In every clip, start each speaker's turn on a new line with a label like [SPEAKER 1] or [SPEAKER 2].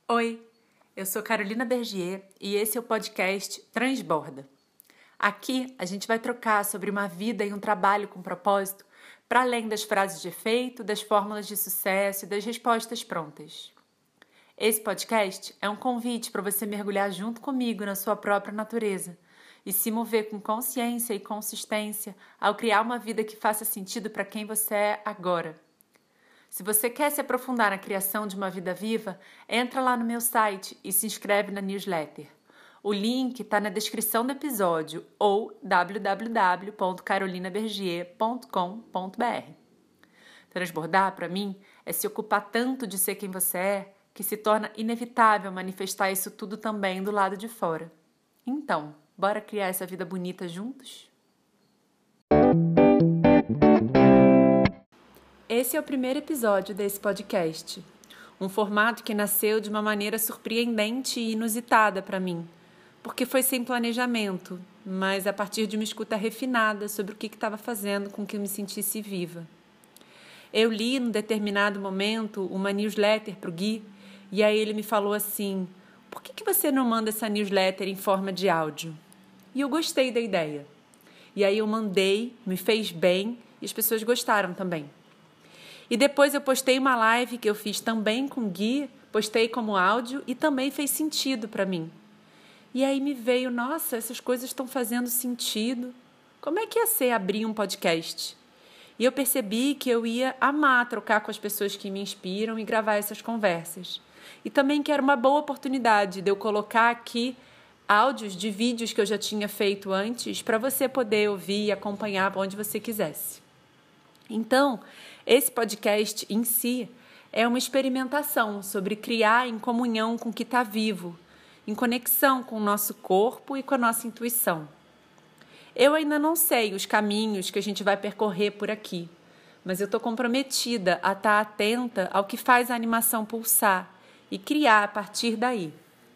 [SPEAKER 1] Oi, eu sou Carolina Bergier e esse é o podcast Transborda. Aqui a gente vai trocar sobre uma vida e um trabalho com propósito para além das frases de efeito, das fórmulas de sucesso e das respostas prontas. Esse podcast é um convite para você mergulhar junto comigo na sua própria natureza e se mover com consciência e consistência ao criar uma vida que faça sentido para quem você é agora. Se você quer se aprofundar na criação de uma vida viva, entra lá no meu site e se inscreve na newsletter. O link está na descrição do episódio ou www.carolinabergier.com.br. Transbordar, para mim, é se ocupar tanto de ser quem você é que se torna inevitável manifestar isso tudo também do lado de fora. Então, bora criar essa vida bonita juntos? Esse é o primeiro episódio desse podcast, um formato que nasceu de uma maneira surpreendente e inusitada para mim, porque foi sem planejamento, mas a partir de uma escuta refinada sobre o que estava fazendo com que eu me sentisse viva. Eu li, num determinado momento, uma newsletter para o Gui, e aí ele me falou assim: por que você não manda essa newsletter em forma de áudio? E eu gostei da ideia. E aí eu mandei, me fez bem e as pessoas gostaram também. E depois eu postei uma live que eu fiz também com o Gui, postei como áudio e também fez sentido para mim. E aí me veio, nossa, essas coisas estão fazendo sentido. Como é que ia ser abrir um podcast? E eu percebi que eu ia amar trocar com as pessoas que me inspiram e gravar essas conversas. E também que era uma boa oportunidade de eu colocar aqui áudios de vídeos que eu já tinha feito antes para você poder ouvir e acompanhar onde você quisesse. Então, esse podcast em si é uma experimentação sobre criar em comunhão com o que está vivo, em conexão com o nosso corpo e com a nossa intuição. Eu ainda não sei os caminhos que a gente vai percorrer por aqui, mas eu estou comprometida a estar atenta ao que faz a animação pulsar e criar a partir daí.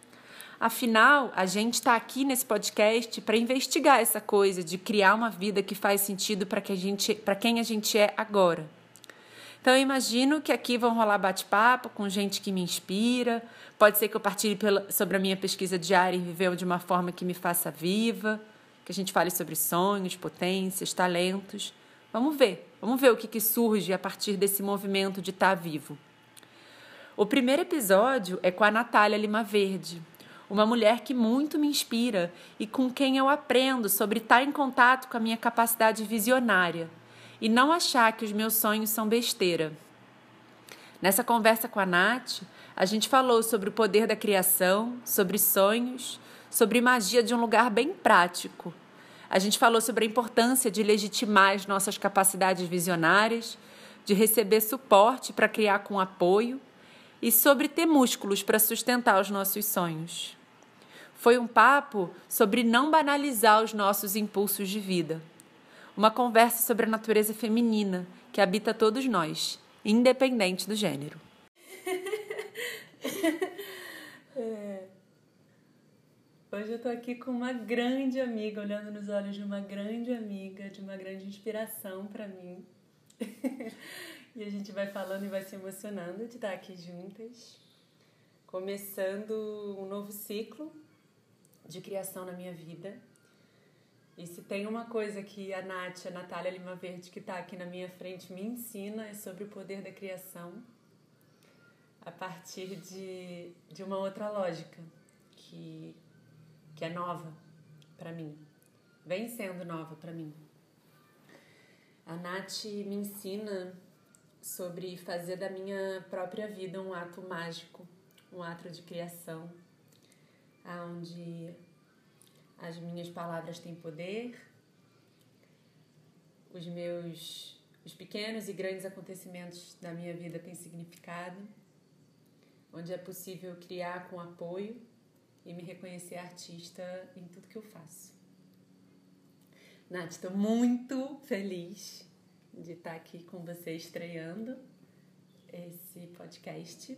[SPEAKER 1] Afinal, a gente está aqui nesse podcast para investigar essa coisa de criar uma vida que faz sentido para quem a gente é agora. Então, eu imagino que aqui vão rolar bate-papo com gente que me inspira. Pode ser que eu partilhe sobre a minha pesquisa diária em viver de uma forma que me faça viva, que a gente fale sobre sonhos, potências, talentos. Vamos ver o que surge a partir desse movimento de estar vivo. O primeiro episódio é com a Natália Lima Verde, uma mulher que muito me inspira e com quem eu aprendo sobre estar em contato com a minha capacidade visionária e não achar que os meus sonhos são besteira. Nessa conversa com a Nath, a gente falou sobre o poder da criação, sobre sonhos, sobre magia de um lugar bem prático. A gente falou sobre a importância de legitimar as nossas capacidades visionárias, de receber suporte para criar com apoio e sobre ter músculos para sustentar os nossos sonhos. Foi um papo sobre não banalizar os nossos impulsos de vida. Uma conversa sobre a natureza feminina que habita todos nós, independente do gênero. Hoje eu tô aqui com uma grande amiga, olhando nos olhos de uma grande amiga, de uma grande inspiração para mim. E a gente vai falando e vai se emocionando de estar aqui juntas, começando um novo ciclo de criação na minha vida. E se tem uma coisa que a Natália Lima Verde, que está aqui na minha frente, me ensina, é sobre o poder da criação a partir de uma outra lógica que é nova para mim, vem sendo nova para mim. A Nath me ensina sobre fazer da minha própria vida um ato mágico, um ato de criação, onde as minhas palavras têm poder, os pequenos e grandes acontecimentos da minha vida têm significado, onde é possível criar com apoio e me reconhecer artista em tudo que eu faço. Nath, estou muito feliz de estar aqui com você estreando esse podcast.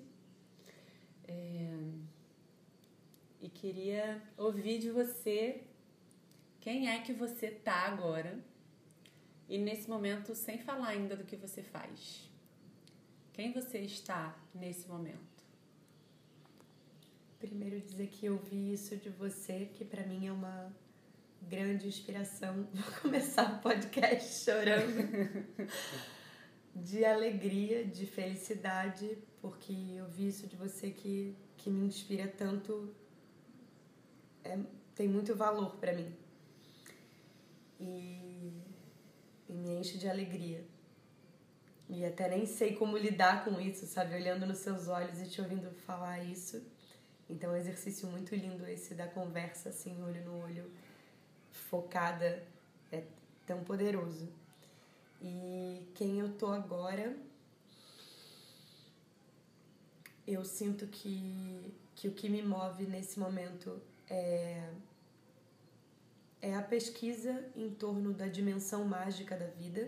[SPEAKER 1] E queria ouvir de você quem é que você tá agora e nesse momento, sem falar ainda do que você faz. Quem você está nesse momento?
[SPEAKER 2] primeiro dizer que eu vi isso de você, que pra mim é uma grande inspiração. Vou começar o podcast chorando de alegria, de felicidade, porque eu vi isso de você que me inspira tanto, tem muito valor pra mim e me enche de alegria. E até nem sei como lidar com isso, sabe? Olhando nos seus olhos e te ouvindo falar isso. Então é um exercício muito lindo esse da conversa, assim, olho no olho, focada, é tão poderoso. E quem eu tô agora, eu sinto que o que me move nesse momento é a pesquisa em torno da dimensão mágica da vida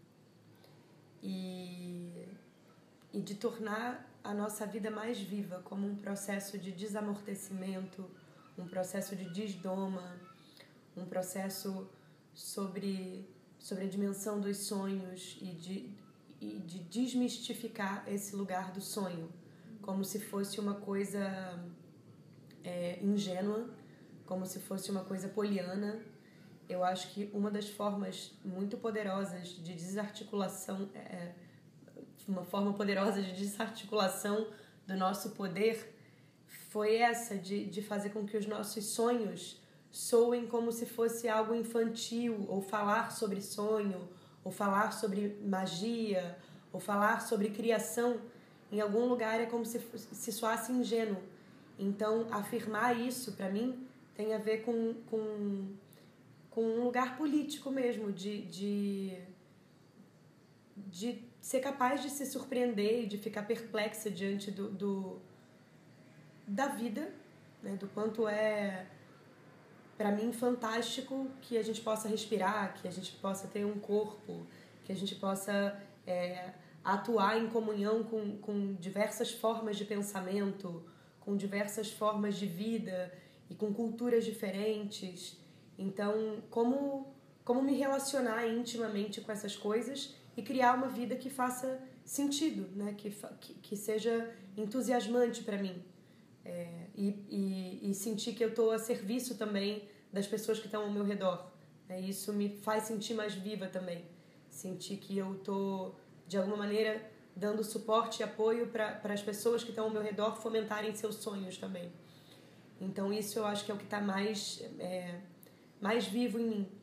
[SPEAKER 2] e de tornar a nossa vida mais viva, como um processo de desamortecimento, um processo de desdoma, um processo sobre a dimensão dos sonhos e de desmistificar esse lugar do sonho, como se fosse uma coisa ingênua, como se fosse uma coisa poliana. Eu acho que uma das formas muito poderosas de desarticulação, uma forma poderosa de desarticulação do nosso poder foi essa, de fazer com que os nossos sonhos soem como se fosse algo infantil, ou falar sobre sonho, ou falar sobre magia, ou falar sobre criação. Em algum lugar é como se soasse ingênuo. Então, afirmar isso, para mim, tem a ver com um lugar político mesmo, de ser capaz de se surpreender e de ficar perplexa diante da vida, né? Do quanto é, para mim, fantástico que a gente possa respirar, que a gente possa ter um corpo, que a gente possa atuar em comunhão com diversas formas de pensamento, com diversas formas de vida e com culturas diferentes. Então, como me relacionar intimamente com essas coisas e criar uma vida que faça sentido, né? Que seja entusiasmante para mim. E sentir que eu estou a serviço também das pessoas que estão ao meu redor. Isso me faz sentir mais viva também. Sentir que eu estou, de alguma maneira, dando suporte e apoio para as pessoas que estão ao meu redor fomentarem seus sonhos também. Então isso eu acho que é o que está mais vivo em mim.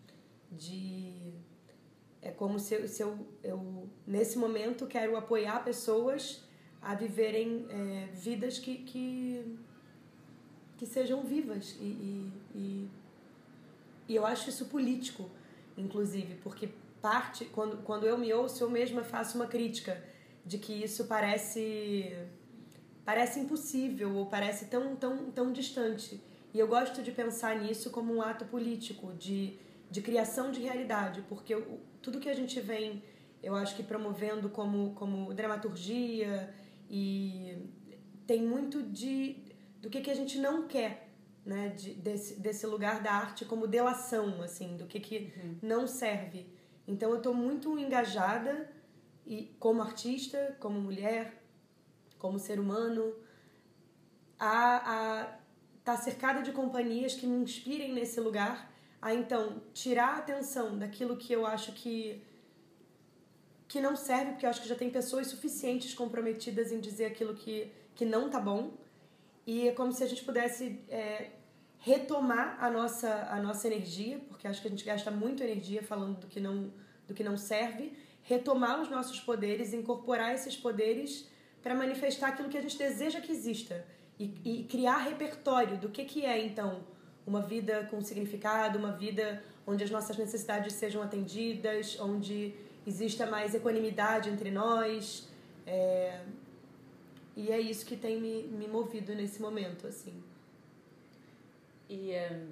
[SPEAKER 2] É como se eu nesse momento quero apoiar pessoas a viverem vidas que sejam vivas e eu acho isso político, inclusive, porque quando eu me ouço, eu mesma faço uma crítica de que isso parece impossível ou parece tão distante. E eu gosto de pensar nisso como um ato político, de criação de realidade, porque tudo que a gente vem, eu acho que promovendo como dramaturgia, e tem muito do que a gente não quer, né? Desse lugar da arte como delação, assim, do que não serve. Então eu estou muito engajada, e como artista, como mulher, como ser humano, a estar cercada de companhias que me inspirem nesse lugar, a então tirar a atenção daquilo que eu acho que não serve, porque eu acho que já tem pessoas suficientes comprometidas em dizer aquilo que não tá bom, e é como se a gente pudesse retomar a nossa energia, porque acho que a gente gasta muito energia falando do que não serve, retomar os nossos poderes, incorporar esses poderes para manifestar aquilo que a gente deseja que exista e criar repertório do que é, então, uma vida com significado, uma vida onde as nossas necessidades sejam atendidas, onde exista mais equanimidade entre nós. E é isso que tem me movido nesse momento, assim.
[SPEAKER 1] E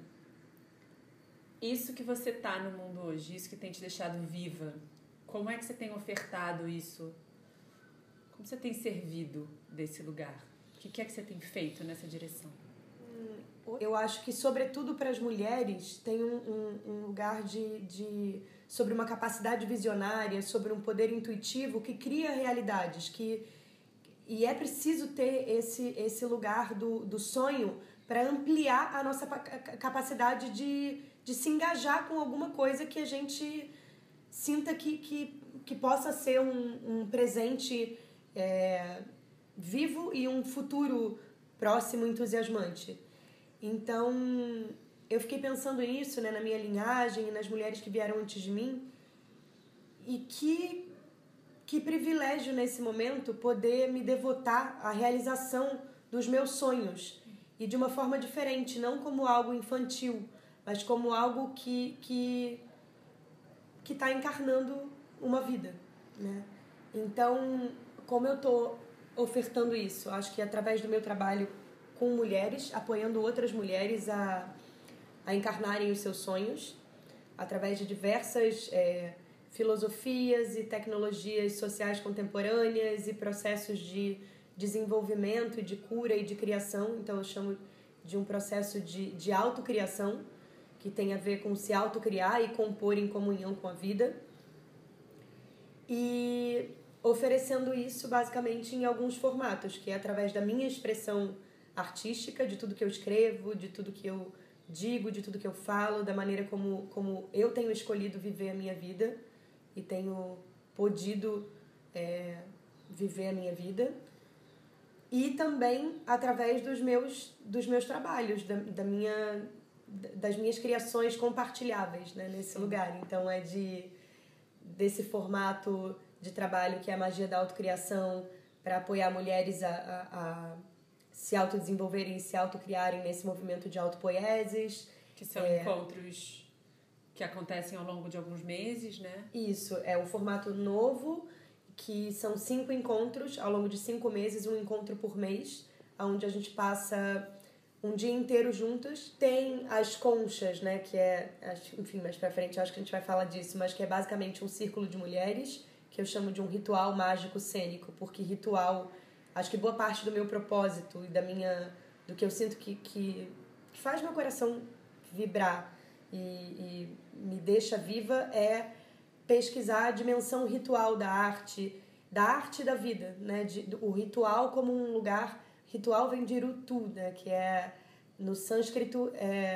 [SPEAKER 1] isso que você tá no mundo hoje, isso que tem te deixado viva, como é que você tem ofertado isso? Como você tem servido desse lugar? O que é que você tem feito nessa direção?
[SPEAKER 2] Eu acho que, sobretudo para as mulheres, tem um lugar sobre uma capacidade visionária, sobre um poder intuitivo que cria realidades, E é preciso ter esse lugar do sonho para ampliar a nossa capacidade de se engajar com alguma coisa que a gente sinta que possa ser um presente vivo e um futuro próximo, entusiasmante. Então, eu fiquei pensando nisso, né, na minha linhagem e nas mulheres que vieram antes de mim. E que privilégio nesse momento poder me devotar à realização dos meus sonhos. E de uma forma diferente, não como algo infantil, mas como algo que está encarnando uma vida, né? Então, como eu estou ofertando isso? Acho que através do meu trabalho com mulheres, apoiando outras mulheres a encarnarem os seus sonhos, através de diversas filosofias e tecnologias sociais contemporâneas e processos de desenvolvimento e de cura e de criação. Então, eu chamo de um processo de autocriação, que tem a ver com se autocriar e compor em comunhão com a vida. E oferecendo isso basicamente em alguns formatos, que é através da minha expressão artística, de tudo que eu escrevo, de tudo que eu digo, de tudo que eu falo, da maneira como eu tenho escolhido viver a minha vida e tenho podido viver a minha vida. E também através dos meus trabalhos, das minhas criações compartilháveis, né, nesse lugar. Então desse formato de trabalho que é a magia da autocriação, para apoiar mulheres a se autodesenvolverem e se autocriarem nesse movimento de autopoieses.
[SPEAKER 1] Que são encontros que acontecem ao longo de alguns meses, né?
[SPEAKER 2] Isso, é um formato novo, que são 5 encontros ao longo de 5 meses, um encontro por mês, onde a gente passa um dia inteiro juntas. Tem as conchas, né, que enfim, mais pra frente acho que a gente vai falar disso, mas que é basicamente um círculo de mulheres, que eu chamo de um ritual mágico cênico, porque ritual, acho que boa parte do meu propósito e do que eu sinto que faz meu coração vibrar e me deixa viva é pesquisar a dimensão ritual da arte e da vida, né? O ritual como um lugar. Ritual vem de Rutu, né? Que no sânscrito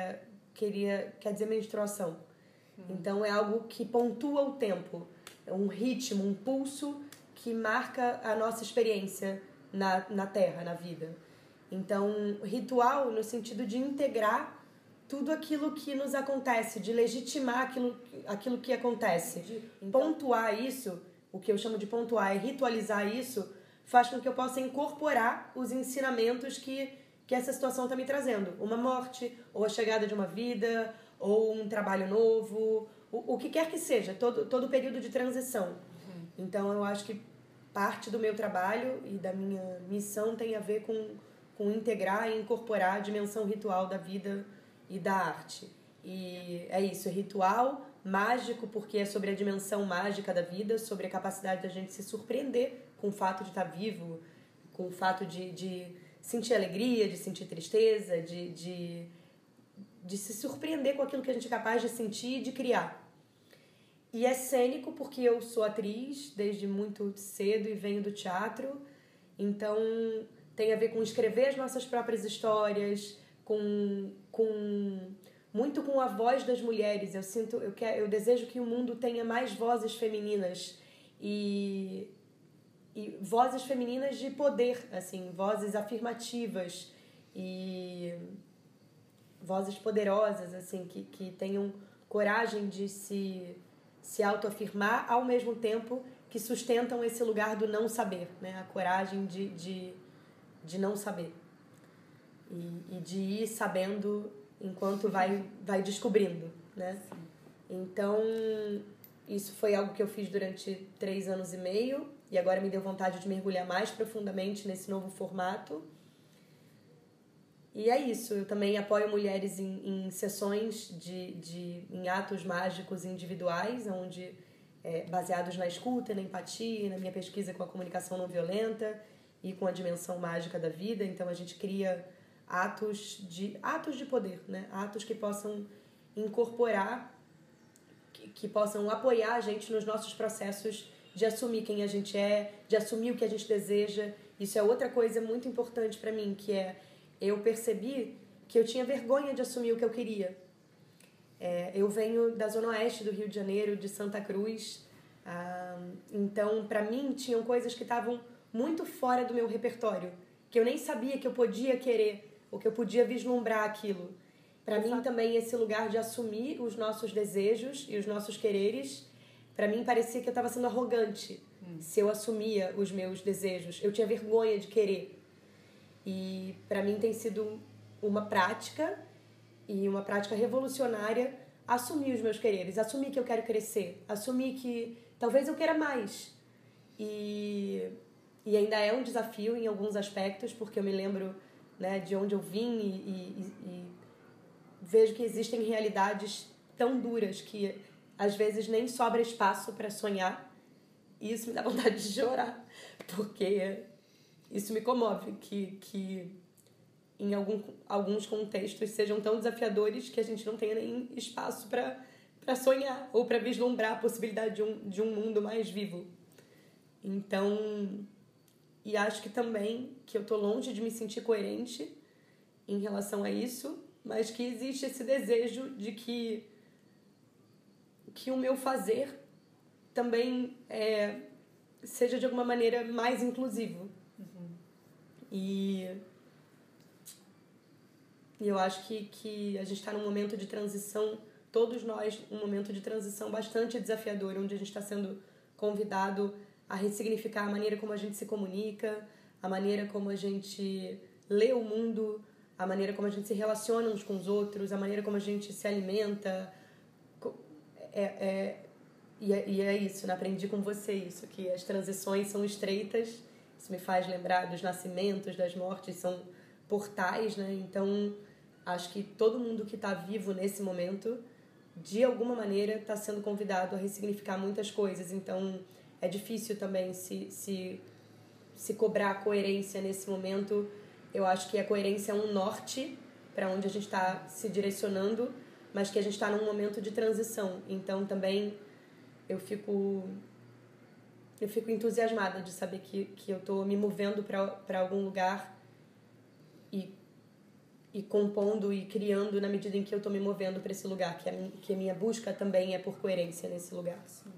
[SPEAKER 2] quer dizer menstruação. Então é algo que pontua o tempo, é um ritmo, um pulso que marca a nossa experiência na Terra, na vida. Então, ritual no sentido de integrar tudo aquilo que nos acontece, de legitimar aquilo que acontece. Então, pontuar isso, o que eu chamo de pontuar é ritualizar isso, faz com que eu possa incorporar os ensinamentos que essa situação está me trazendo. Uma morte, ou a chegada de uma vida, ou um trabalho novo, o que quer que seja, todo o período de transição. Então, eu acho que parte do meu trabalho e da minha missão tem a ver com integrar e incorporar a dimensão ritual da vida e da arte. E é isso, é ritual mágico, porque é sobre a dimensão mágica da vida, sobre a capacidade da gente se surpreender com o fato de estar vivo, com o fato de sentir alegria, de sentir tristeza, de se surpreender com aquilo que a gente é capaz de sentir e de criar. E é cênico porque eu sou atriz desde muito cedo e venho do teatro, então tem a ver com escrever as nossas próprias histórias, muito com a voz das mulheres. Eu desejo que o mundo tenha mais vozes femininas e vozes femininas de poder, assim, vozes afirmativas e vozes poderosas, assim, que tenham coragem de se autoafirmar ao mesmo tempo que sustentam esse lugar do não saber, né? A coragem de não saber e de ir sabendo enquanto vai descobrindo, né?
[SPEAKER 1] Sim.
[SPEAKER 2] Então, isso foi algo que eu fiz durante 3 anos e meio e agora me deu vontade de mergulhar mais profundamente nesse novo formato. E é isso, eu também apoio mulheres em sessões em atos mágicos individuais, onde baseados na escuta, na empatia, na minha pesquisa com a comunicação não violenta e com a dimensão mágica da vida. Então a gente cria atos de poder, né? Atos que possam incorporar, que possam apoiar a gente nos nossos processos de assumir quem a gente é, de assumir o que a gente deseja Isso é outra coisa muito importante para mim, que é eu percebi que eu tinha vergonha de assumir o que eu queria. Eu venho da zona oeste do Rio de Janeiro, de Santa Cruz, então para mim tinham coisas que estavam muito fora do meu repertório, que eu nem sabia que eu podia querer, ou que eu podia vislumbrar aquilo. Para mim também esse lugar de assumir os nossos desejos e os nossos quereres, para mim parecia que eu estava sendo arrogante se eu assumia os meus desejos. Eu tinha vergonha de querer. E para mim tem sido uma prática, e uma prática revolucionária, assumir os meus quereres, assumir que eu quero crescer, assumir que talvez eu queira mais. E ainda é um desafio em alguns aspectos, porque eu me lembro, né, de onde eu vim e vejo que existem realidades tão duras que às vezes nem sobra espaço para sonhar. E isso me dá vontade de chorar, porque isso me comove, que em alguns contextos sejam tão desafiadores que a gente não tenha nem espaço para sonhar ou para vislumbrar a possibilidade de um mundo mais vivo. Então, e acho que também que eu tô longe de me sentir coerente em relação a isso, mas que existe esse desejo de que o meu fazer também seja de alguma maneira mais inclusivo. E eu acho que a gente está num momento de transição, todos nós, um momento de transição bastante desafiador, onde a gente está sendo convidado a ressignificar a maneira como a gente se comunica, a maneira como a gente lê o mundo, a maneira como a gente se relaciona uns com os outros, a maneira como a gente se alimenta. E é isso, né? Aprendi com você isso, que as transições são estreitas. Isso me faz lembrar dos nascimentos, das mortes, são portais, né? Então, acho que todo mundo que está vivo nesse momento, de alguma maneira, está sendo convidado a ressignificar muitas coisas. Então, é difícil também se cobrar a coerência nesse momento. Eu acho que a coerência é um norte para onde a gente está se direcionando, mas que a gente está num momento de transição. Então, também, eu fico entusiasmada de saber que eu estou me movendo para algum lugar e compondo e criando na medida em que eu estou me movendo para esse lugar, que a minha busca também é por coerência nesse lugar.
[SPEAKER 1] Sim.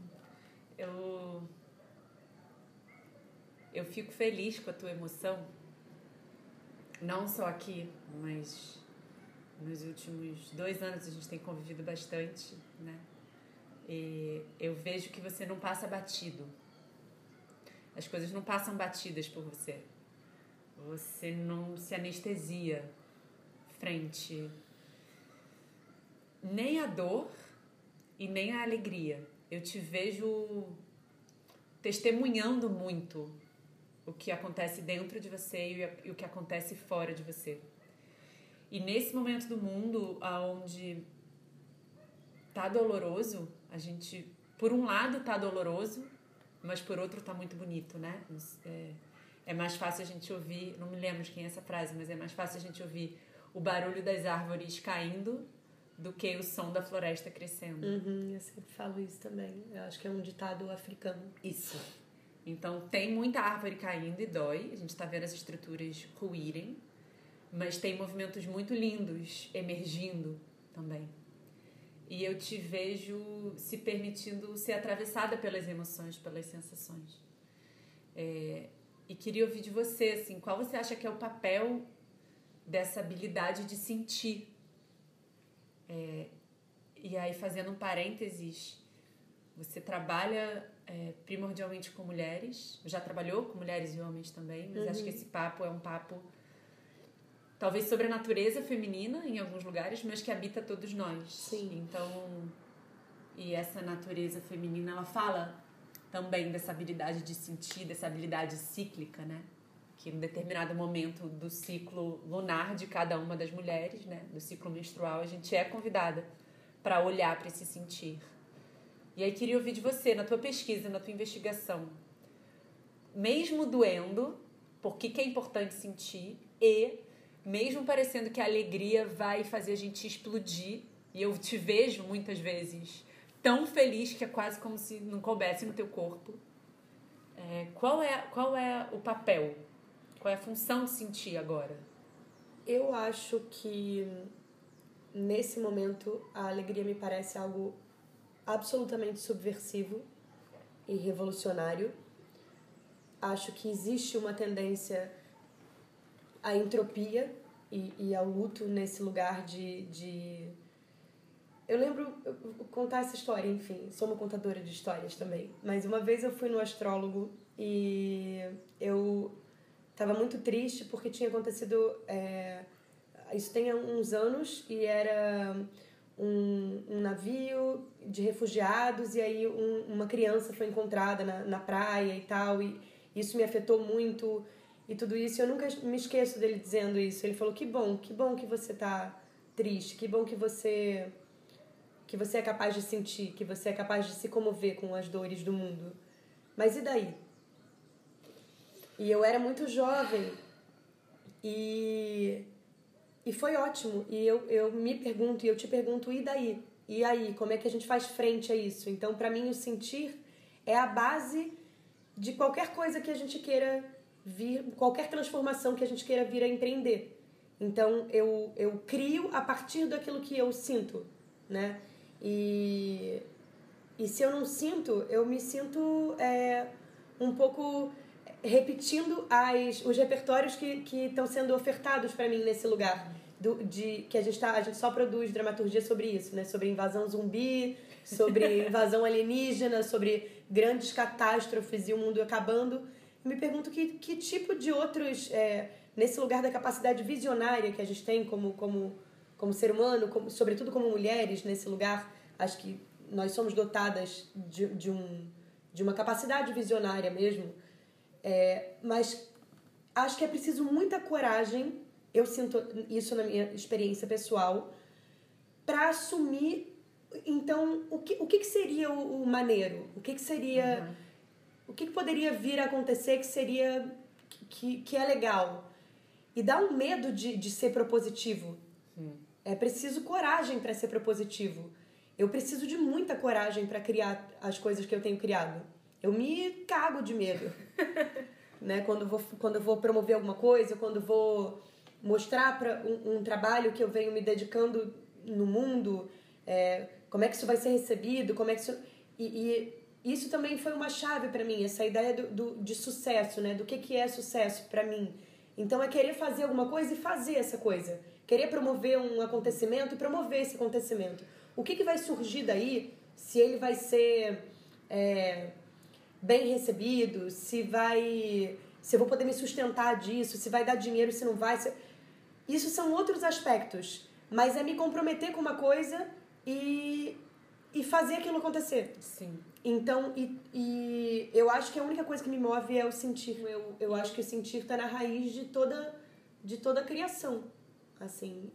[SPEAKER 1] Eu fico feliz com a tua emoção, não só aqui, mas nos últimos 2 anos a gente tem convivido bastante, né? E eu vejo que você não passa batido. As coisas não passam batidas por você. Você não se anestesia frente nem à dor e nem à alegria. Eu te vejo testemunhando muito o que acontece dentro de você e o que acontece fora de você. E nesse momento do mundo onde tá doloroso, a gente, por um lado, tá doloroso, mas por outro tá muito bonito, né? É mais fácil a gente ouvir, não me lembro de quem é essa frase, mas é mais fácil a gente ouvir o barulho das árvores caindo do que o som da floresta crescendo.
[SPEAKER 2] Eu sempre falo isso também. Eu acho que é um ditado africano.
[SPEAKER 1] Isso. Então, tem muita árvore caindo e dói. A gente tá vendo as estruturas ruírem, mas tem movimentos muito lindos emergindo também. E eu te vejo se permitindo ser atravessada pelas emoções, pelas sensações. E queria ouvir de você, assim, qual você acha que é o papel dessa habilidade de sentir? E aí, fazendo um parênteses, você trabalha primordialmente com mulheres, já trabalhou com mulheres e homens também, mas acho que esse papo é um papo talvez sobre a natureza feminina em alguns lugares, mas que habita todos nós.
[SPEAKER 2] Sim.
[SPEAKER 1] Então, e essa natureza feminina, ela fala também dessa habilidade de sentir, dessa habilidade cíclica, né? Que em determinado momento do ciclo lunar de cada uma das mulheres, né? Do ciclo menstrual, a gente é convidada para olhar para esse sentir. E aí queria ouvir de você, na tua pesquisa, na tua investigação, mesmo doendo, por que é importante sentir, e mesmo parecendo que a alegria vai fazer a gente explodir, e eu te vejo muitas vezes tão feliz que é quase como se não coubesse no teu corpo. Qual é o papel Qual é a função de sentir agora?
[SPEAKER 2] Eu acho que, nesse momento, a alegria me parece algo absolutamente subversivo e revolucionário. Acho que existe uma tendência à entropia e ao luto nesse lugar de... Eu lembro, eu vou contar essa história, enfim, sou uma contadora de histórias também, mas uma vez eu fui no astrólogo e eu estava muito triste porque tinha acontecido, isso tem uns anos, e era um navio de refugiados, e aí uma criança foi encontrada na praia e tal, e isso me afetou muito e tudo isso. Eu nunca me esqueço dele dizendo isso. Ele falou: que bom que você tá triste, que bom que você é capaz de sentir, que você é capaz de se comover com as dores do mundo. Mas e daí? E eu era muito jovem e foi ótimo. E eu me pergunto, e eu te pergunto, e daí? E aí? Como é que a gente faz frente a isso? Então, para mim, o sentir é a base de qualquer coisa que a gente queira vir, qualquer transformação que a gente queira vir a empreender. Então, eu crio a partir daquilo que eu sinto, né? E se eu não sinto, eu me sinto um pouco repetindo os repertórios que estão sendo ofertados para mim nesse lugar. Que a gente só produz dramaturgia sobre isso, né? Sobre invasão zumbi, sobre invasão alienígena, sobre grandes catástrofes e o mundo acabando. Eu me pergunto que tipo de outros... nesse lugar da capacidade visionária que a gente tem como ser humano, sobretudo como mulheres, nesse lugar, acho que nós somos dotadas de uma capacidade visionária mesmo, mas acho que é preciso muita coragem, eu sinto isso na minha experiência pessoal, para assumir, então, o que seria o maneiro? O que seria... Uhum. O que poderia vir a acontecer que seria... que é legal? E dá um medo de ser propositivo. É preciso coragem para ser propositivo. Eu preciso de muita coragem para criar as coisas que eu tenho criado. Eu me cago de medo. Né? Quando eu vou promover alguma coisa, quando vou mostrar para um trabalho que eu venho me dedicando no mundo, como é que isso vai ser recebido, como é que isso... E isso também foi uma chave para mim, essa ideia de sucesso, né? Do que é sucesso para mim. Então é querer fazer alguma coisa e fazer essa coisa. Querer promover um acontecimento e promover esse acontecimento. O que vai surgir daí, se ele vai ser bem recebido, se eu vou poder me sustentar disso, se vai dar dinheiro, se não vai... Isso são outros aspectos, mas é me comprometer com uma coisa e fazer aquilo acontecer.
[SPEAKER 1] Sim.
[SPEAKER 2] Então, e eu acho que a única coisa que me move é o sentir. Eu acho que o sentir está na raiz de toda a criação, assim.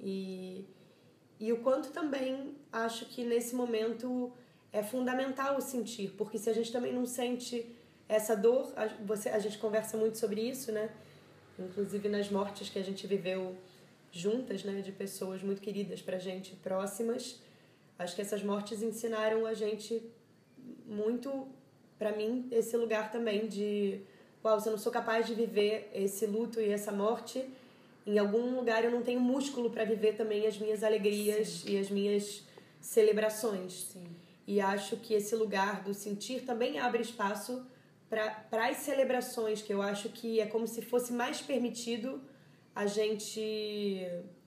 [SPEAKER 2] E o quanto também acho que nesse momento é fundamental o sentir, porque se a gente também não sente essa dor, a gente conversa muito sobre isso, né? Inclusive nas mortes que a gente viveu juntas, né? De pessoas muito queridas pra gente, próximas. Acho que essas mortes ensinaram a gente muito, pra mim, esse lugar também de... Uau, se eu não sou capaz de viver esse luto e essa morte, em algum lugar eu não tenho músculo para viver também as minhas alegrias. Sim. E as minhas celebrações.
[SPEAKER 1] Sim.
[SPEAKER 2] E acho que esse lugar do sentir também abre espaço para as celebrações, que eu acho que é como se fosse mais permitido a gente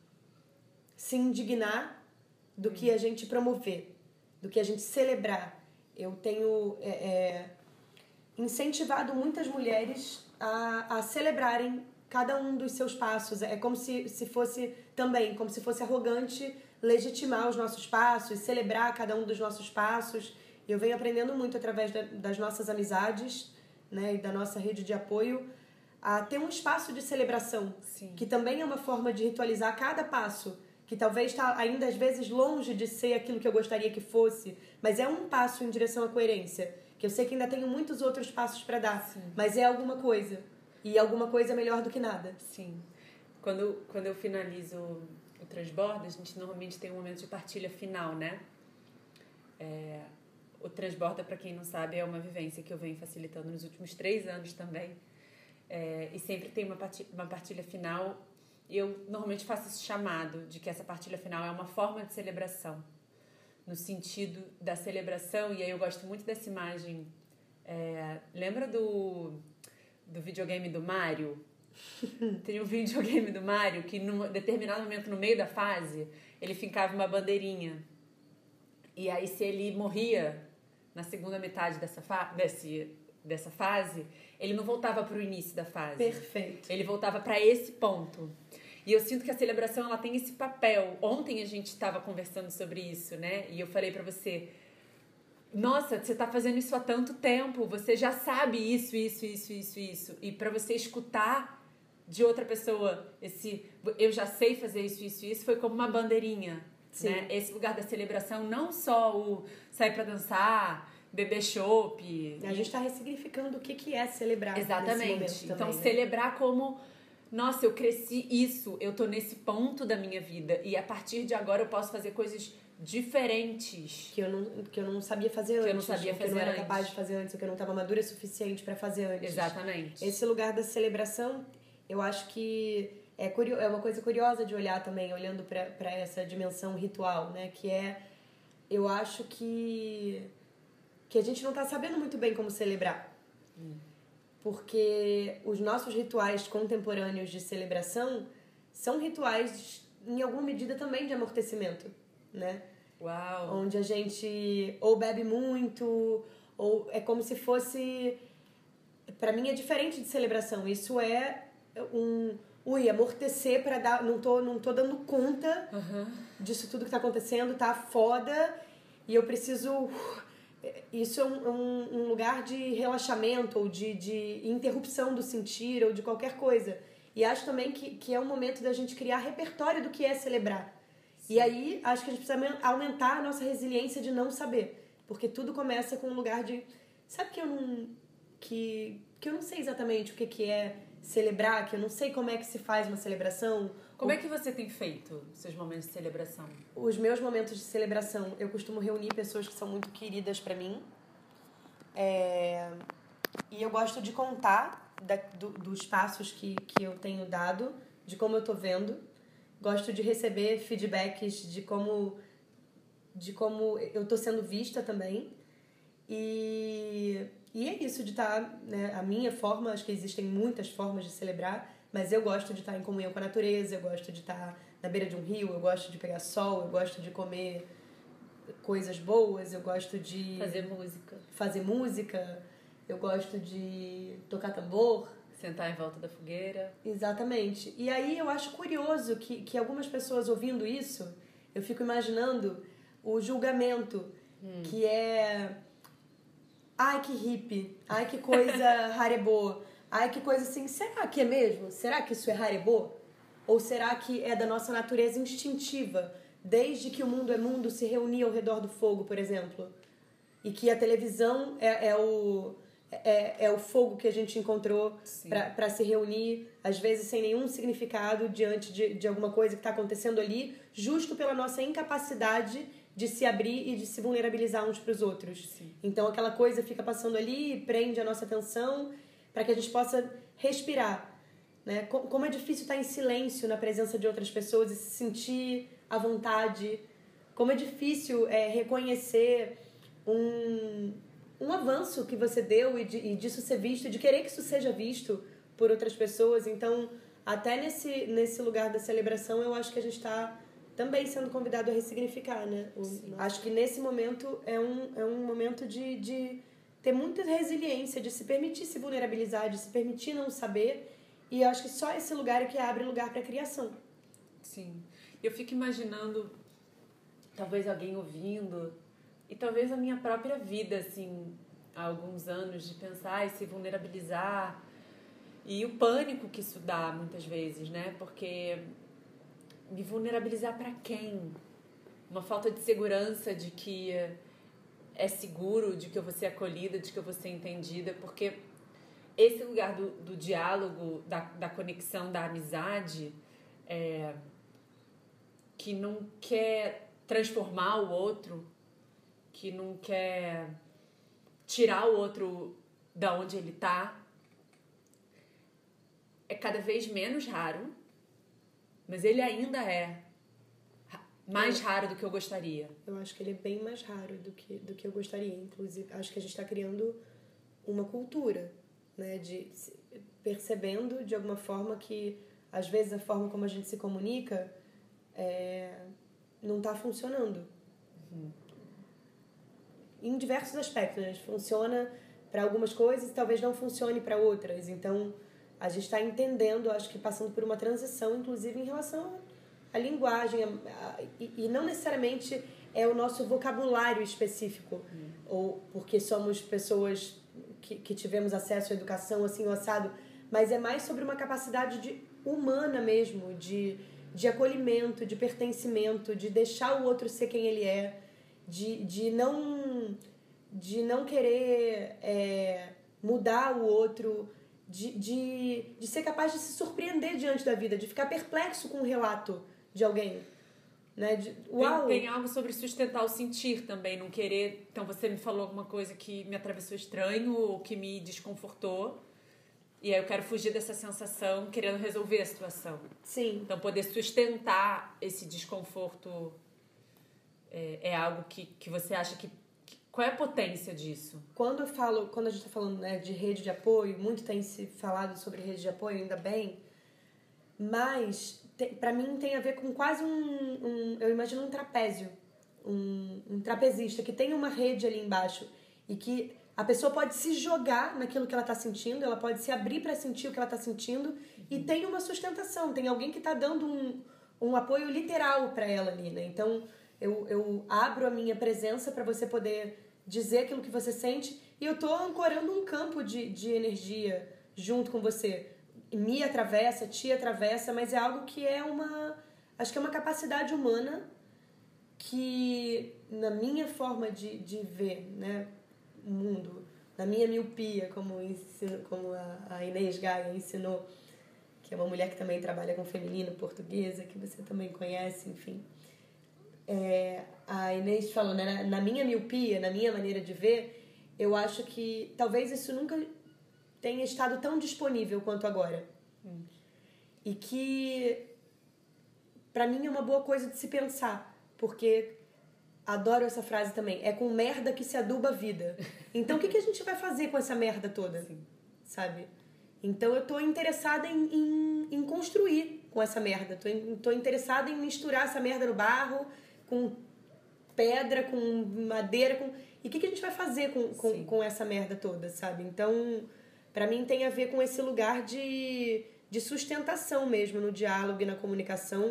[SPEAKER 2] se indignar do que a gente promover, do que a gente celebrar. Eu tenho incentivado muitas mulheres a celebrarem cada um dos seus passos. É como se fosse também, como se fosse arrogante legitimar os nossos passos, celebrar cada um dos nossos passos. Eu venho aprendendo muito através das nossas amizades, né, e da nossa rede de apoio, a ter um espaço de celebração.
[SPEAKER 1] Sim.
[SPEAKER 2] Que também é uma forma de ritualizar cada passo, que talvez está ainda às vezes longe de ser aquilo que eu gostaria que fosse, mas é um passo em direção à coerência, que eu sei que ainda tenho muitos outros passos para dar. Sim. Mas é alguma coisa, e alguma coisa é melhor do que nada.
[SPEAKER 1] Sim. Quando eu finalizo o Transborda, a gente normalmente tem um momento de partilha final, né? O Transborda, para quem não sabe, é uma vivência que eu venho facilitando nos últimos 3 anos também. e sempre tem uma partilha final. E eu normalmente faço esse chamado de que essa partilha final é uma forma de celebração, no sentido da celebração. E aí eu gosto muito dessa imagem. Lembra do videogame do Mario? Tem um videogame do Mario que num determinado momento no meio da fase ele fincava uma bandeirinha, e aí se ele morria na segunda metade dessa fase, ele não voltava para o início da fase.
[SPEAKER 2] Perfeito.
[SPEAKER 1] Ele voltava para esse ponto. E eu sinto que a celebração ela tem esse papel. Ontem a gente estava conversando sobre isso, né? E eu falei para você: nossa, você tá fazendo isso há tanto tempo, você já sabe isso. E para você escutar de outra pessoa eu já sei fazer isso, foi como uma bandeirinha.
[SPEAKER 2] Sim.
[SPEAKER 1] Né? Esse lugar da celebração, não só o sair para dançar, beber chopp.
[SPEAKER 2] A gente está ressignificando o que é celebrar.
[SPEAKER 1] Exatamente. Então,
[SPEAKER 2] também, né?
[SPEAKER 1] celebrar como... Nossa, eu cresci isso, eu tô nesse ponto da minha vida e a partir de agora eu posso fazer coisas diferentes.
[SPEAKER 2] Que eu não sabia fazer antes.
[SPEAKER 1] Que eu não
[SPEAKER 2] era capaz de fazer antes, ou que eu não estava madura o suficiente para fazer antes.
[SPEAKER 1] Exatamente.
[SPEAKER 2] Esse lugar da celebração, eu acho que é uma coisa curiosa de olhar também, olhando para essa dimensão ritual, né? Que eu acho que a gente não tá sabendo muito bem como celebrar. Porque os nossos rituais contemporâneos de celebração são rituais, em alguma medida, também de amortecimento, né?
[SPEAKER 1] Uau!
[SPEAKER 2] Onde a gente ou bebe muito, ou é como se fosse... Pra mim é diferente de celebração. Isso é amortecer para dar... Não tô dando conta disso tudo que tá acontecendo, tá foda, e eu preciso... Isso é um lugar de relaxamento ou de interrupção do sentir ou de qualquer coisa. E acho também que é um momento da gente criar repertório do que é celebrar. Sim. E aí acho que a gente precisa aumentar a nossa resiliência de não saber. Porque tudo começa com um lugar de... Sabe que eu não sei exatamente o que é celebrar, que eu não sei como é que se faz uma celebração.
[SPEAKER 1] Como é que você tem feito seus momentos de celebração?
[SPEAKER 2] Os meus momentos de celebração, eu costumo reunir pessoas que são muito queridas pra mim. E eu gosto de contar dos passos que eu tenho dado, de como eu tô vendo. Gosto de receber feedbacks de como eu tô sendo vista também. E é isso de estar, né, a minha forma, acho que existem muitas formas de celebrar, mas eu gosto de estar em comunhão com a natureza, eu gosto de estar na beira de um rio, eu gosto de pegar sol, eu gosto de comer coisas boas, eu gosto de... Fazer música, eu gosto de tocar tambor.
[SPEAKER 1] Sentar em volta da fogueira.
[SPEAKER 2] Exatamente. E aí eu acho curioso que algumas pessoas ouvindo isso, eu fico imaginando o julgamento, que é... Ai, que hippie. Ai, que coisa harebô. Ai, que coisa assim. Será que é mesmo? Será que isso é harebô? Ou será que é da nossa natureza instintiva? Desde que o mundo é mundo, se reunir ao redor do fogo, por exemplo. E que a televisão é o fogo que a gente encontrou para se reunir, às vezes sem nenhum significado, diante de alguma coisa que está acontecendo ali, justo pela nossa incapacidade de se abrir e de se vulnerabilizar uns para os outros.
[SPEAKER 1] Sim.
[SPEAKER 2] Então aquela coisa fica passando ali e prende a nossa atenção para que a gente possa respirar. Né? Como é difícil estar em silêncio na presença de outras pessoas e se sentir à vontade. Como é difícil reconhecer um avanço que você deu e disso ser visto, de querer que isso seja visto por outras pessoas. Então, até nesse lugar da celebração, eu acho que a gente está também sendo convidado a ressignificar, né? Acho que nesse momento é um momento de ter muita resiliência, de se permitir se vulnerabilizar, de se permitir não saber. E eu acho que só esse lugar é que abre lugar para a criação.
[SPEAKER 1] Sim. Eu fico imaginando, talvez alguém ouvindo, e talvez a minha própria vida, assim, há alguns anos, de pensar e se vulnerabilizar. E o pânico que isso dá, muitas vezes, né? Porque... me vulnerabilizar para quem? Uma falta de segurança de que é seguro, de que eu vou ser acolhida, de que eu vou ser entendida, porque esse lugar do diálogo, da conexão, da amizade, que não quer transformar o outro, que não quer tirar o outro da onde ele está, é cada vez menos raro, mas ele ainda é mais raro do que eu gostaria.
[SPEAKER 2] Eu acho que ele é bem mais raro do que eu gostaria. Inclusive, acho que a gente está criando uma cultura, né? Percebendo, de alguma forma, que, às vezes, a forma como a gente se comunica não está funcionando. Em diversos aspectos, né? Funciona para algumas coisas e talvez não funcione para outras. Então, a gente está entendendo, acho que passando por uma transição, inclusive, em relação à linguagem. E não necessariamente é o nosso vocabulário específico, ou porque somos pessoas que tivemos acesso à educação, assim, o assado, mas é mais sobre uma capacidade humana mesmo, de acolhimento, de pertencimento, de deixar o outro ser quem ele é, de não querer mudar o outro, de ser capaz de se surpreender diante da vida, de ficar perplexo com o relato de alguém. Né? Uau!
[SPEAKER 1] Tem algo sobre sustentar o sentir também, não querer... Então, você me falou alguma coisa que me atravessou estranho ou que me desconfortou, e aí eu quero fugir dessa sensação querendo resolver a situação.
[SPEAKER 2] Sim.
[SPEAKER 1] Então, poder sustentar esse desconforto é algo que você acha que... Qual é a potência disso?
[SPEAKER 2] Quando a gente está falando, né, de rede de apoio, muito tem se falado sobre rede de apoio, ainda bem, mas para mim tem a ver com quase eu imagino um trapézio, um trapezista que tem uma rede ali embaixo e que a pessoa pode se jogar naquilo que ela está sentindo, ela pode se abrir para sentir o que ela está sentindo e tem uma sustentação, tem alguém que está dando um apoio literal para ela ali, né? Então eu abro a minha presença para você poder dizer aquilo que você sente e eu tô ancorando um campo de energia junto com você. Me atravessa, te atravessa, mas é algo que acho que é uma capacidade humana que, na minha forma de ver, né, o mundo, na minha miopia, como a Inês Gaia ensinou, que é uma mulher que também trabalha com feminino, portuguesa, que você também conhece, enfim. A Inês falou, né, na minha miopia, na minha maneira de ver, eu acho que talvez isso nunca tenha estado tão disponível quanto agora. E que, pra mim, é uma boa coisa de se pensar, porque adoro essa frase também, é com merda que se aduba a vida. Então, o que a gente vai fazer com essa merda toda? Sim. Sabe? Então, eu tô interessada em construir com essa merda. Tô interessada em misturar essa merda no barro, com pedra, com madeira, e o que a gente vai fazer com essa merda toda, sabe? Então, pra mim tem a ver com esse lugar de sustentação mesmo no diálogo e na comunicação,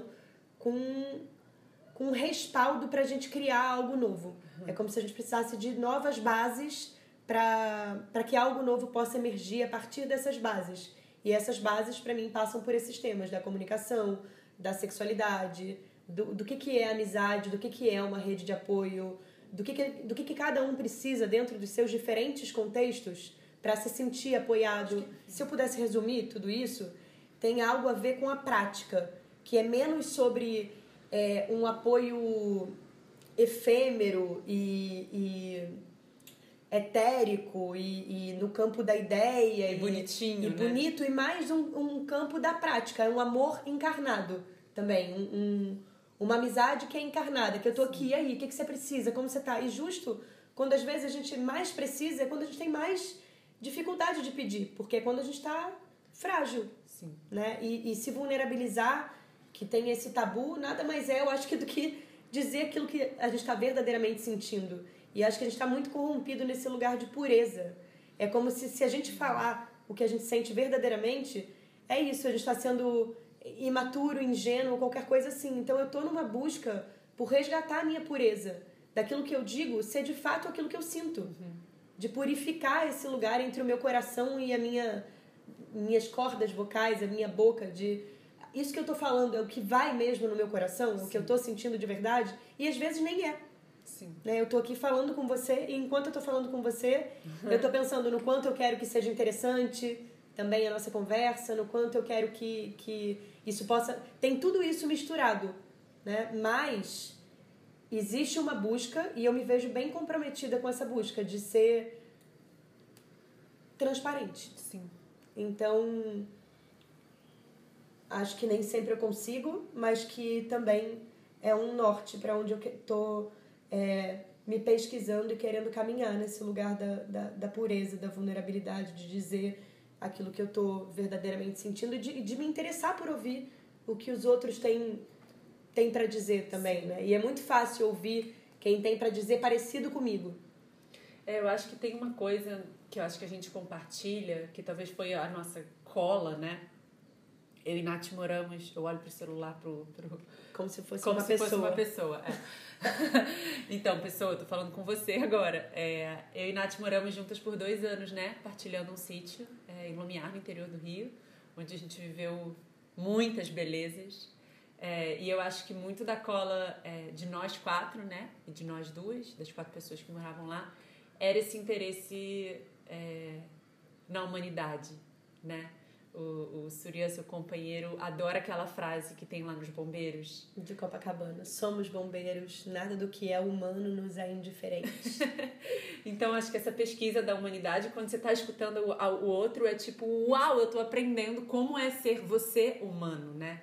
[SPEAKER 2] com respaldo pra gente criar algo novo. É como se a gente precisasse de novas bases para que algo novo possa emergir a partir dessas bases. E essas bases, pra mim, passam por esses temas da comunicação, da sexualidade, do que é amizade, do que é uma rede de apoio, do que cada um precisa dentro dos seus diferentes contextos para se sentir apoiado. Se eu pudesse resumir tudo isso, tem algo a ver com a prática, que é menos sobre um apoio efêmero e etérico e no campo da ideia
[SPEAKER 1] e bonitinho,
[SPEAKER 2] e
[SPEAKER 1] né?
[SPEAKER 2] Bonito, e mais um campo da prática, um amor encarnado também, uma amizade que é encarnada, que eu tô aqui, e aí, o que você precisa, como você tá? E justo quando às vezes a gente mais precisa é quando a gente tem mais dificuldade de pedir, porque é quando a gente tá frágil.
[SPEAKER 1] Sim.
[SPEAKER 2] Né? E se vulnerabilizar, que tem esse tabu, nada mais eu acho que do que dizer aquilo que a gente está verdadeiramente sentindo. E acho que a gente está muito corrompido nesse lugar de pureza. É como se a gente falar o que a gente sente verdadeiramente, é isso, a gente está sendo imaturo, ingênuo, qualquer coisa assim. Então eu estou numa busca por resgatar a minha pureza, daquilo que eu digo ser de fato aquilo que eu sinto. De purificar esse lugar entre o meu coração e minhas cordas vocais, a minha boca, isso que eu tô falando é o que vai mesmo no meu coração, Sim. O que eu tô sentindo de verdade, e às vezes nem é.
[SPEAKER 1] Sim.
[SPEAKER 2] Né? Eu tô aqui falando com você, e enquanto eu tô falando com você, eu tô pensando no quanto eu quero que seja interessante também a nossa conversa, no quanto eu quero que isso possa... Tem tudo isso misturado, né? Mas existe uma busca, e eu me vejo bem comprometida com essa busca, de ser transparente.
[SPEAKER 1] Sim.
[SPEAKER 2] Então, acho que nem sempre eu consigo, mas que também é um norte para onde eu tô me pesquisando e querendo caminhar nesse lugar da pureza, da vulnerabilidade, de dizer aquilo que eu tô verdadeiramente sentindo e de me interessar por ouvir o que os outros têm para dizer também, né? E é muito fácil ouvir quem tem para dizer parecido comigo.
[SPEAKER 1] Eu acho que tem uma coisa que eu acho que a gente compartilha, que talvez foi a nossa cola, né? Eu e Nath moramos, eu olho pro celular
[SPEAKER 2] Como se fosse
[SPEAKER 1] como
[SPEAKER 2] uma
[SPEAKER 1] se
[SPEAKER 2] pessoa.
[SPEAKER 1] Fosse uma pessoa, Então, pessoa, eu tô falando com você agora. Eu e Nath moramos juntas por 2 anos, né? Partilhando um sítio em Lumiar, no interior do Rio, onde a gente viveu muitas belezas. E eu acho que muito da cola de nós 4, né? E de nós 2, das 4 pessoas que moravam lá, era esse interesse na humanidade, né? O Surya, seu companheiro, adora aquela frase que tem lá nos Bombeiros.
[SPEAKER 2] De Copacabana. Somos bombeiros, nada do que é humano nos é indiferente.
[SPEAKER 1] Então, acho que essa pesquisa da humanidade, quando você está escutando o outro, é tipo, uau, eu estou aprendendo como é ser você humano, né?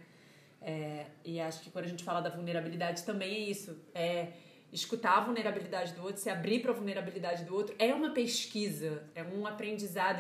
[SPEAKER 1] E acho que quando a gente fala da vulnerabilidade também é isso. Escutar a vulnerabilidade do outro, se abrir para a vulnerabilidade do outro, é uma pesquisa, é um aprendizado.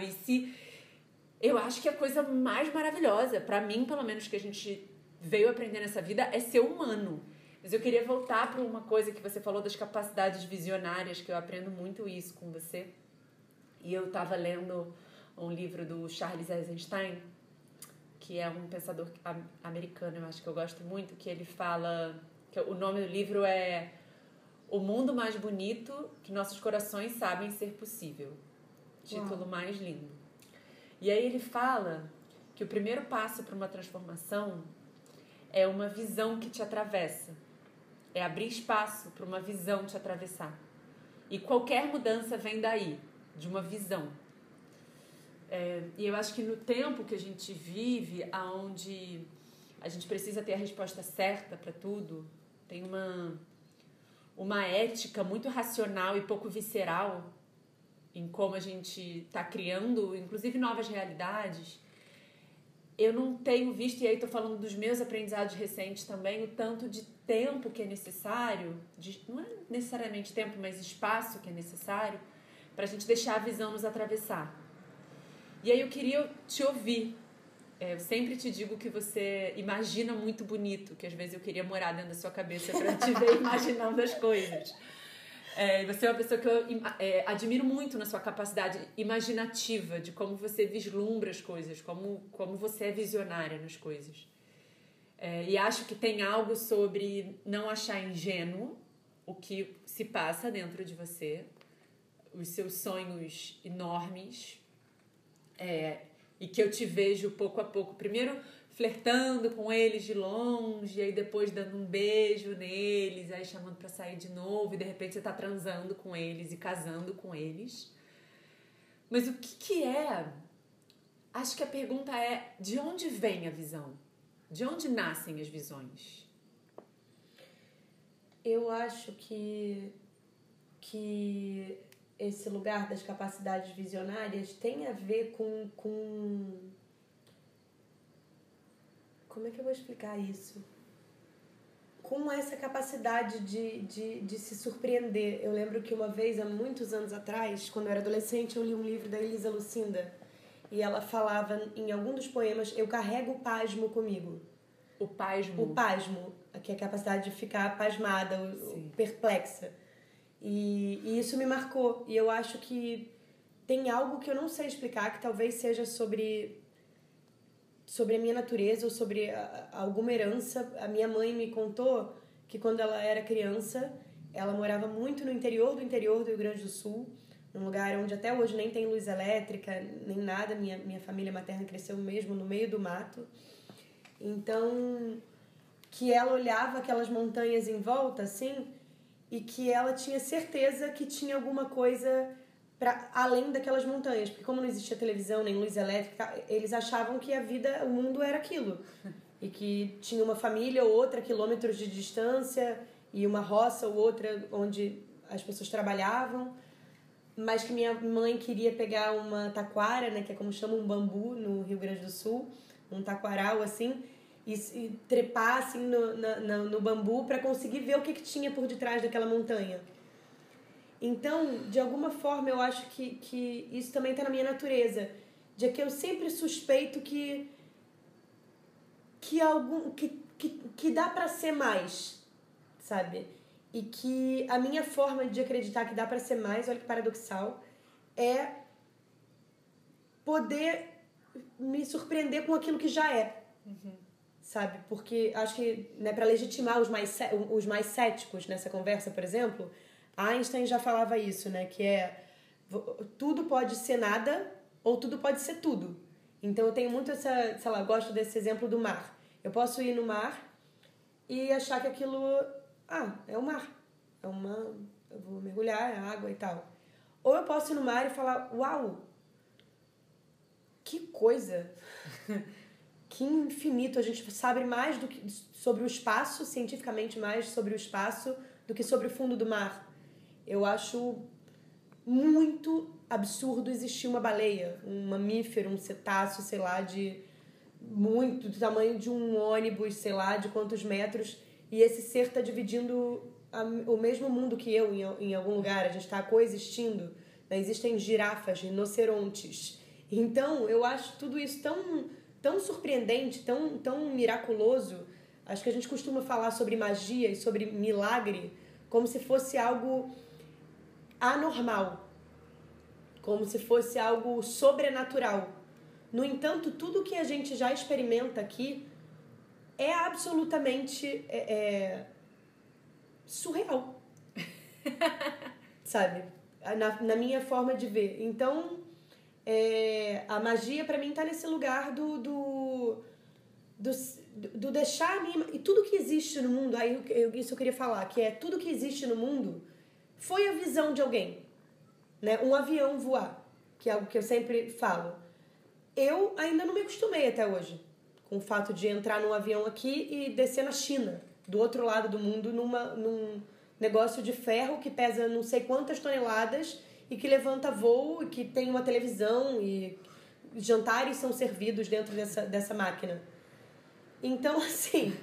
[SPEAKER 1] Eu acho que a coisa mais maravilhosa, para mim, pelo menos, que a gente veio aprender nessa vida, é ser humano. Mas eu queria voltar para uma coisa que você falou das capacidades visionárias, que eu aprendo muito isso com você. E eu estava lendo um livro do Charles Eisenstein, que é um pensador americano, eu acho que eu gosto muito, que ele fala... que o nome do livro é O Mundo Mais Bonito que Nossos Corações Sabem Ser Possível. Título mais lindo. E aí ele fala que o primeiro passo para uma transformação é uma visão que te atravessa. É abrir espaço para uma visão te atravessar. E qualquer mudança vem daí, de uma visão. E eu acho que no tempo que a gente vive, onde a gente precisa ter a resposta certa para tudo, tem uma ética muito racional e pouco visceral em como a gente está criando, inclusive, novas realidades. Eu não tenho visto, e aí estou falando dos meus aprendizados recentes também, o tanto de tempo que é necessário, não é necessariamente tempo, mas espaço que é necessário, para a gente deixar a visão nos atravessar. E aí eu queria te ouvir. Eu sempre te digo que você imagina muito bonito, que às vezes eu queria morar dentro da sua cabeça para te ver imaginando as coisas. Você é uma pessoa que eu admiro muito na sua capacidade imaginativa, de como você vislumbra as coisas, como você é visionária nas coisas. E acho que tem algo sobre não achar ingênuo o que se passa dentro de você, os seus sonhos enormes, e que eu te vejo pouco a pouco, primeiro flertando com eles de longe, aí depois dando um beijo neles, aí chamando pra sair de novo, e de repente você tá transando com eles e casando com eles. Mas o que é? Acho que a pergunta é, de onde vem a visão? De onde nascem as visões?
[SPEAKER 2] Eu acho que esse lugar das capacidades visionárias tem a ver com como é que eu vou explicar isso? Com essa capacidade de se surpreender. Eu lembro que uma vez, há muitos anos atrás, quando eu era adolescente, eu li um livro da Elisa Lucinda. E ela falava, em algum dos poemas, eu carrego o pasmo comigo.
[SPEAKER 1] O pasmo?
[SPEAKER 2] O pasmo, que é a capacidade de ficar pasmada, perplexa. E isso me marcou. E eu acho que tem algo que eu não sei explicar, que talvez seja sobre a minha natureza ou sobre alguma herança. A minha mãe me contou que quando ela era criança, ela morava muito no interior do Rio Grande do Sul, num lugar onde até hoje nem tem luz elétrica, nem nada. Minha família materna cresceu mesmo no meio do mato. Então, que ela olhava aquelas montanhas em volta, assim, e que ela tinha certeza que tinha alguma coisa para além daquelas montanhas, porque como não existia televisão nem luz elétrica, eles achavam que a vida, o mundo era aquilo, e que tinha uma família ou outra a quilômetros de distância e uma roça ou outra onde as pessoas trabalhavam, mas que minha mãe queria pegar uma taquara, né, que é como chama um bambu no Rio Grande do Sul, um taquaral assim, e trepar assim no bambu para conseguir ver o que tinha por detrás daquela montanha. Então, de alguma forma, eu acho que isso também está na minha natureza, de que eu sempre suspeito que dá para ser mais, sabe? E que a minha forma de acreditar que dá para ser mais, olha que paradoxal, é poder me surpreender com aquilo que já é. Sabe? Porque acho que, né, para legitimar os mais céticos nessa conversa, por exemplo, Einstein já falava isso, né? Que tudo pode ser nada ou tudo pode ser tudo. Então eu tenho muito eu gosto desse exemplo do mar. Eu posso ir no mar e achar que aquilo, é o mar. Eu vou mergulhar, é água e tal. Ou eu posso ir no mar e falar, uau, que coisa, que infinito, a gente sabe mais sobre o espaço, cientificamente mais sobre o espaço do que sobre o fundo do mar. Eu acho muito absurdo existir uma baleia, um mamífero, um cetáceo, sei lá, do tamanho de um ônibus, sei lá, de quantos metros, e esse ser está dividindo o mesmo mundo que eu em algum lugar, a gente está coexistindo, né? Existem girafas, rinocerontes. Então, eu acho tudo isso tão surpreendente, tão miraculoso. Acho que a gente costuma falar sobre magia e sobre milagre como se fosse algo anormal, como se fosse algo sobrenatural. No entanto, tudo que a gente já experimenta aqui é absolutamente surreal. Sabe? Na minha forma de ver. Então, a magia pra mim tá nesse lugar do deixar a minha... E tudo que existe no mundo, isso eu queria falar, que tudo que existe no mundo foi a visão de alguém, né? Um avião voar, que é algo que eu sempre falo. Eu ainda não me acostumei até hoje com o fato de entrar num avião aqui e descer na China, do outro lado do mundo, num negócio de ferro que pesa não sei quantas toneladas e que levanta voo, e que tem uma televisão e jantares são servidos dentro dessa máquina. Então, assim,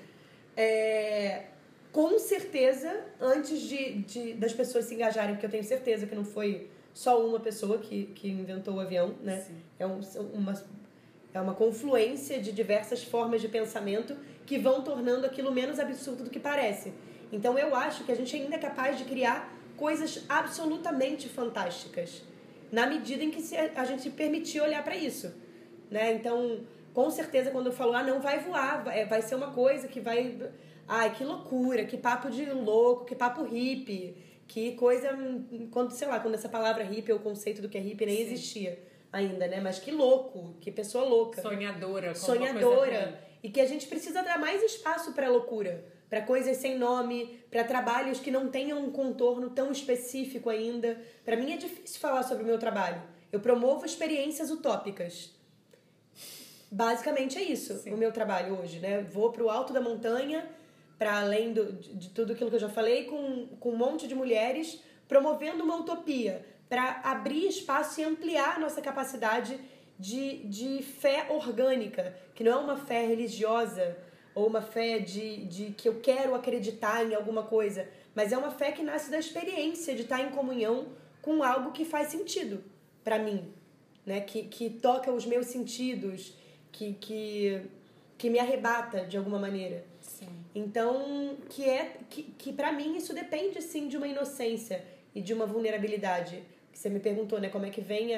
[SPEAKER 2] com certeza, antes das pessoas se engajarem, porque eu tenho certeza que não foi só uma pessoa que inventou o avião, né? Sim. É uma confluência de diversas formas de pensamento que vão tornando aquilo menos absurdo do que parece. Então, eu acho que a gente ainda é capaz de criar coisas absolutamente fantásticas, na medida em que a gente se permitir olhar para isso, né? Então, com certeza, quando eu falo, não vai voar, vai ser uma coisa que vai... Ai, que loucura, que papo de louco, que papo hippie, que coisa... Quando essa palavra hippie, o conceito do que é hippie nem existia ainda, né? Mas que louco, que pessoa louca.
[SPEAKER 1] Sonhadora.
[SPEAKER 2] Sonhadora. E que a gente precisa dar mais espaço para loucura, para coisas sem nome, para trabalhos que não tenham um contorno tão específico ainda. Para mim é difícil falar sobre o meu trabalho. Eu promovo experiências utópicas. Basicamente é isso. Sim. O meu trabalho hoje, né? Vou pro alto da montanha, para além de tudo aquilo que eu já falei, com um monte de mulheres, promovendo uma utopia, para abrir espaço e ampliar a nossa capacidade de fé orgânica, que não é uma fé religiosa ou uma fé de que eu quero acreditar em alguma coisa, mas é uma fé que nasce da experiência de estar em comunhão com algo que faz sentido para mim, né? Que toca os meus sentidos, que me arrebata de alguma maneira.
[SPEAKER 1] Sim.
[SPEAKER 2] Então, que para mim isso depende sim de uma inocência e de uma vulnerabilidade. Que você me perguntou, né, como é que vem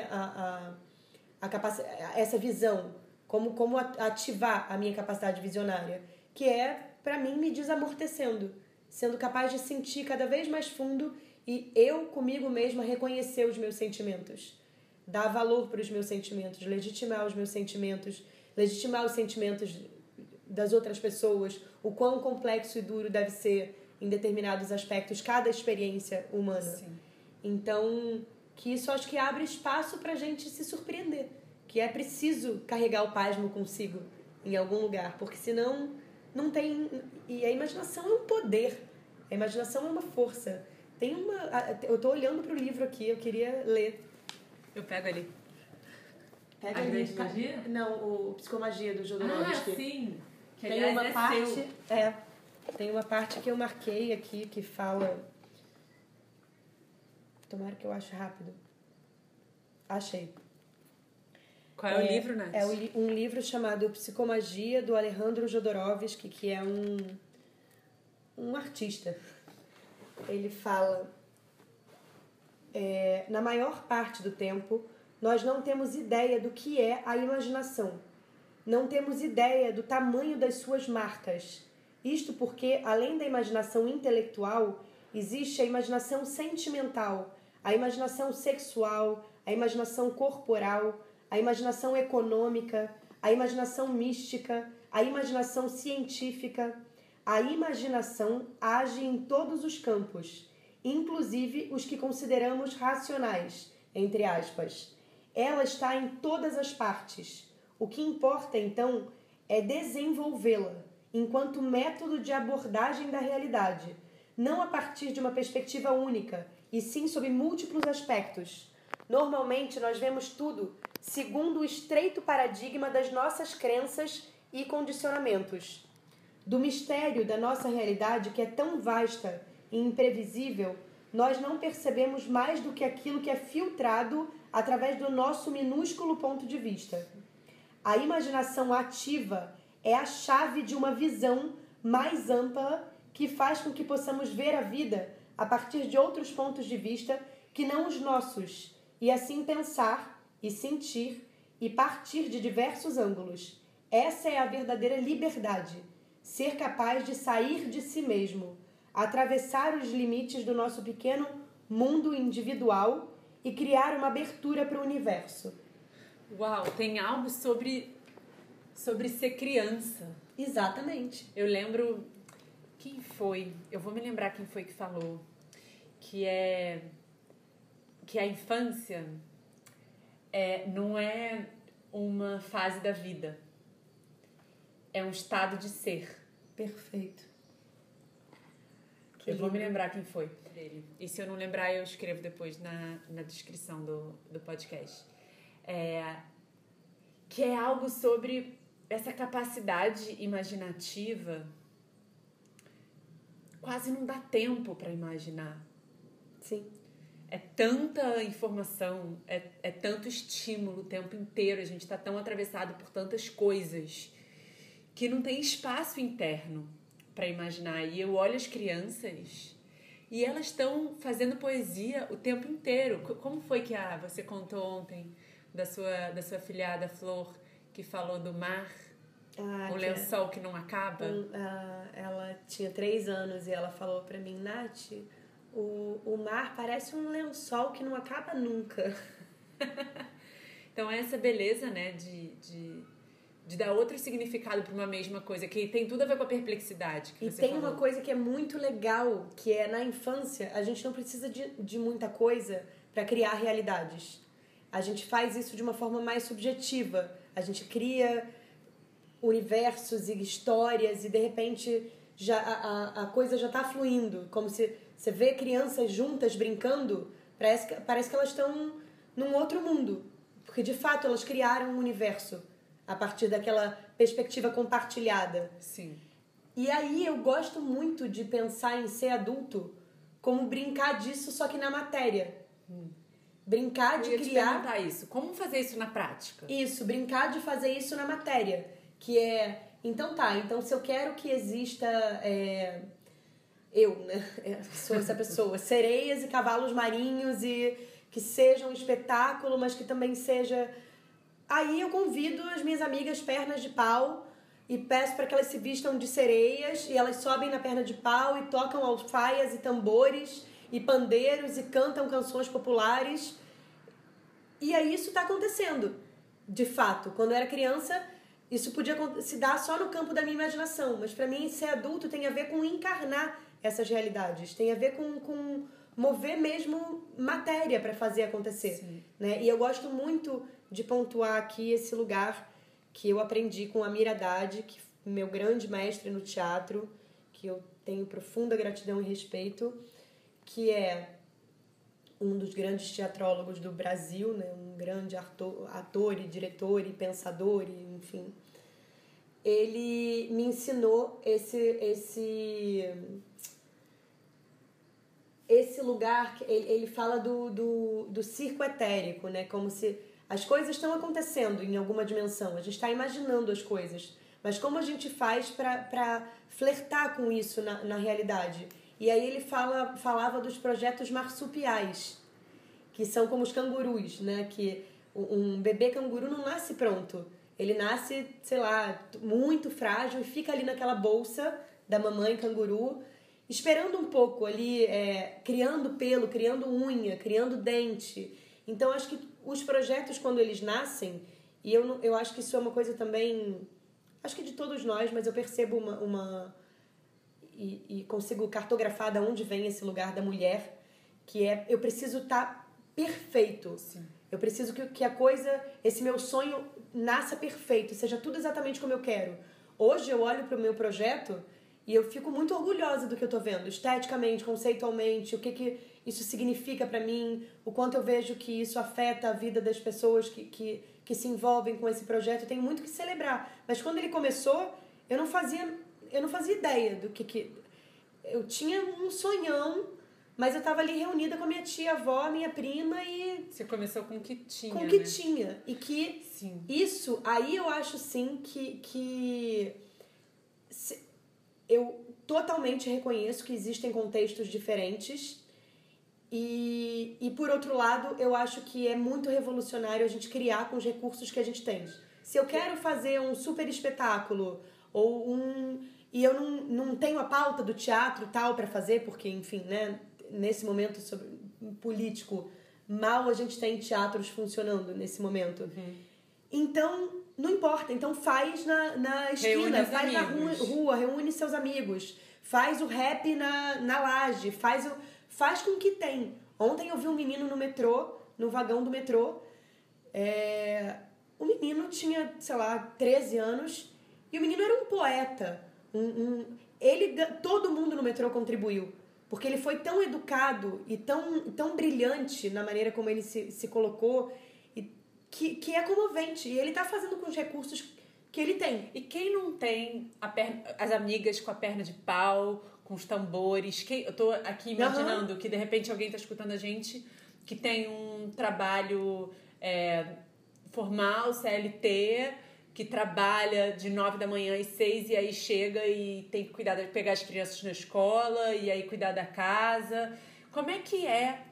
[SPEAKER 2] essa visão, como ativar a minha capacidade visionária, que para mim, me desamortecendo, sendo capaz de sentir cada vez mais fundo e eu, comigo mesma, reconhecer os meus sentimentos, dar valor para os meus sentimentos, legitimar os meus sentimentos, legitimar os sentimentos das outras pessoas, o quão complexo e duro deve ser em determinados aspectos cada experiência humana.
[SPEAKER 1] Sim.
[SPEAKER 2] Então, que isso acho que abre espaço pra gente se surpreender, que é preciso carregar o pasmo consigo em algum lugar, porque senão não tem... E a imaginação é um poder, a imaginação é uma força. Eu tô olhando pro livro aqui, eu queria ler.
[SPEAKER 1] Eu pego ali.
[SPEAKER 2] Pega ali. Magia? Não, o Psicomagia do Jodorowsky.
[SPEAKER 1] Sim. Que,
[SPEAKER 2] tem
[SPEAKER 1] aliás,
[SPEAKER 2] uma parte... tem uma parte que eu marquei aqui que fala... Tomara que eu ache rápido. Achei.
[SPEAKER 1] Qual é o livro, Nath?
[SPEAKER 2] É um livro chamado Psicomagia, do Alejandro Jodorowsky, que é um artista. Ele fala... na maior parte do tempo, nós não temos ideia do que é a imaginação. Não temos ideia do tamanho das suas marcas. Isto porque, além da imaginação intelectual, existe a imaginação sentimental, a imaginação sexual, a imaginação corporal, a imaginação econômica, a imaginação mística, a imaginação científica. A imaginação age em todos os campos, inclusive os que consideramos racionais, entre aspas. Ela está em todas as partes. O que importa, então, é desenvolvê-la enquanto método de abordagem da realidade, não a partir de uma perspectiva única, e sim sob múltiplos aspectos. Normalmente, nós vemos tudo segundo o estreito paradigma das nossas crenças e condicionamentos. Do mistério da nossa realidade, que é tão vasta e imprevisível, nós não percebemos mais do que aquilo que é filtrado através do nosso minúsculo ponto de vista. A imaginação ativa é a chave de uma visão mais ampla que faz com que possamos ver a vida a partir de outros pontos de vista que não os nossos, e assim pensar e sentir e partir de diversos ângulos. Essa é a verdadeira liberdade, ser capaz de sair de si mesmo, atravessar os limites do nosso pequeno mundo individual e criar uma abertura para o universo.
[SPEAKER 1] Uau, tem algo sobre ser criança.
[SPEAKER 2] Exatamente.
[SPEAKER 1] Eu lembro... Quem foi? Eu vou me lembrar quem foi que falou. Que a infância não é uma fase da vida. É um estado de ser.
[SPEAKER 2] Perfeito.
[SPEAKER 1] Eu vou me lembrar quem foi dele. E se eu não lembrar, eu escrevo depois na descrição do podcast. Que é algo sobre essa capacidade imaginativa. Quase não dá tempo para imaginar.
[SPEAKER 2] Sim.
[SPEAKER 1] É tanta informação, é tanto estímulo o tempo inteiro. A gente está tão atravessado por tantas coisas que não tem espaço interno para imaginar. E eu olho as crianças e elas estão fazendo poesia o tempo inteiro. Como foi que você contou ontem da sua filhada Flor, que falou do mar, o lençol que não acaba?
[SPEAKER 2] Ela tinha 3 anos e ela falou pra mim, Nath, o mar parece um lençol que não acaba nunca.
[SPEAKER 1] Então essa beleza, né, de dar outro significado para uma mesma coisa, que tem tudo a ver com a perplexidade que você falou.
[SPEAKER 2] Uma coisa que é muito legal, que é na infância, a gente não precisa de muita coisa para criar realidades. A gente faz isso de uma forma mais subjetiva. A gente cria universos e histórias e de repente já a coisa já está fluindo. Como se você vê crianças juntas brincando, parece que elas estão num outro mundo. Porque de fato elas criaram um universo a partir daquela perspectiva compartilhada.
[SPEAKER 1] Sim.
[SPEAKER 2] E aí eu gosto muito de pensar em ser adulto como brincar disso, só que na matéria. Brincar de criar...
[SPEAKER 1] te perguntar isso. Como fazer isso na prática?
[SPEAKER 2] Isso, brincar de fazer isso na matéria. Que é... Então se eu quero que exista... eu, né? Sou essa pessoa. Sereias e cavalos marinhos e que seja um espetáculo, mas que também seja... Aí eu convido as minhas amigas pernas de pau e peço para que elas se vistam de sereias e elas sobem na perna de pau e tocam alfaias e tambores e pandeiros e cantam canções populares. E aí isso está acontecendo, de fato. Quando eu era criança, isso podia se dar só no campo da minha imaginação, mas para mim ser adulto tem a ver com encarnar essas realidades, tem a ver com mover mesmo matéria para fazer acontecer, né? E eu gosto muito de pontuar aqui esse lugar que eu aprendi com Amir Haddad, que meu grande mestre no teatro, que eu tenho profunda gratidão e respeito, que é um dos grandes teatrólogos do Brasil, né? Um grande ator e diretor e pensador, e, enfim. ele me ensinou esse lugar. Ele fala do circo etérico, né? Como se as coisas estão acontecendo em alguma dimensão, a gente está imaginando as coisas, mas como a gente faz para flertar com isso na realidade? E aí ele falava dos projetos marsupiais, que são como os cangurus, né? Que um bebê canguru não nasce pronto. Ele nasce, sei lá, muito frágil e fica ali naquela bolsa da mamãe canguru, esperando um pouco ali, criando pelo, criando unha, criando dente. Então, acho que os projetos, quando eles nascem, e eu acho que isso é uma coisa também, acho que de todos nós, mas eu percebo e consigo cartografar de onde vem esse lugar da mulher, que é, eu preciso estar perfeito.
[SPEAKER 1] Sim.
[SPEAKER 2] Eu preciso que a coisa, esse meu sonho nasça perfeito, seja tudo exatamente como eu quero. Hoje eu olho para o meu projeto e eu fico muito orgulhosa do que eu tô vendo, esteticamente, conceitualmente, o que isso significa para mim, o quanto eu vejo que isso afeta a vida das pessoas que se envolvem com esse projeto. Eu tenho muito que celebrar. Mas quando ele começou, eu não fazia ideia do que... Eu tinha um sonhão, mas eu tava ali reunida com a minha tia-avó, minha prima e...
[SPEAKER 1] Você começou com o que tinha,
[SPEAKER 2] com o que
[SPEAKER 1] né?
[SPEAKER 2] tinha. E que
[SPEAKER 1] Sim.
[SPEAKER 2] isso, aí eu acho sim que eu totalmente reconheço que existem contextos diferentes e por outro lado, eu acho que é muito revolucionário a gente criar com os recursos que a gente tem. Se eu quero fazer um super espetáculo e eu não tenho a pauta do teatro tal para fazer, porque, enfim, né, nesse momento político, mal a gente tem teatros funcionando nesse momento.
[SPEAKER 1] Uhum.
[SPEAKER 2] Então, não importa. Então faz na esquina, faz na rua, reúne seus amigos, faz o rap na laje, faz com o que tem. Ontem eu vi um menino no metrô, no vagão do metrô. O menino tinha, sei lá, 13 anos e o menino era um poeta. Todo mundo no metrô contribuiu. Porque ele foi tão educado e tão brilhante na maneira como ele se colocou, que é comovente. E ele tá fazendo com os recursos que ele tem.
[SPEAKER 1] E quem não tem as amigas com a perna de pau, com os tambores? Eu tô aqui imaginando que de repente alguém tá escutando a gente que tem um trabalho formal, CLT, que trabalha de 9 da manhã às 6 e aí chega e tem que cuidar de pegar as crianças na escola e aí cuidar da casa. Como é que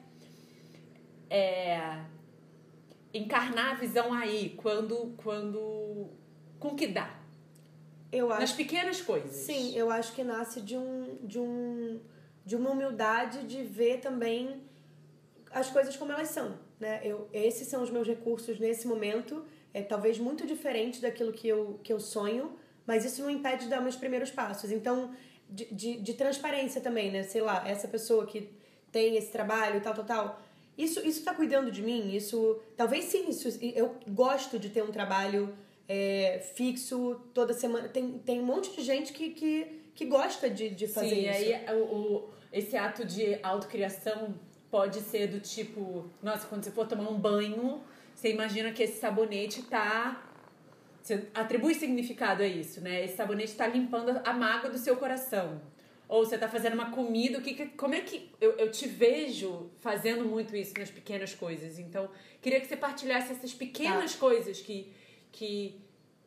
[SPEAKER 1] encarnar a visão aí quando com que dá?
[SPEAKER 2] Eu acho,
[SPEAKER 1] nas pequenas coisas.
[SPEAKER 2] Sim, eu acho que nasce de uma humildade de ver também as coisas como elas são, né? Esses são os meus recursos nesse momento. É talvez muito diferente daquilo que eu sonho, mas isso não impede de dar meus primeiros passos. Então, de transparência também, né? Sei lá, essa pessoa que tem esse trabalho, tal. Isso tá cuidando de mim? Talvez sim, eu gosto de ter um trabalho fixo toda semana. Tem um monte de gente que gosta de fazer
[SPEAKER 1] sim,
[SPEAKER 2] isso.
[SPEAKER 1] Sim, aí esse ato de autocriação pode ser do tipo... Nossa, quando você for tomar um banho... Você imagina que esse sabonete você atribui significado a isso, né? Esse sabonete tá limpando a mágoa do seu coração. Ou você tá fazendo uma comida, como é que... Eu te vejo fazendo muito isso nas pequenas coisas. Então, queria que você partilhasse essas pequenas coisas que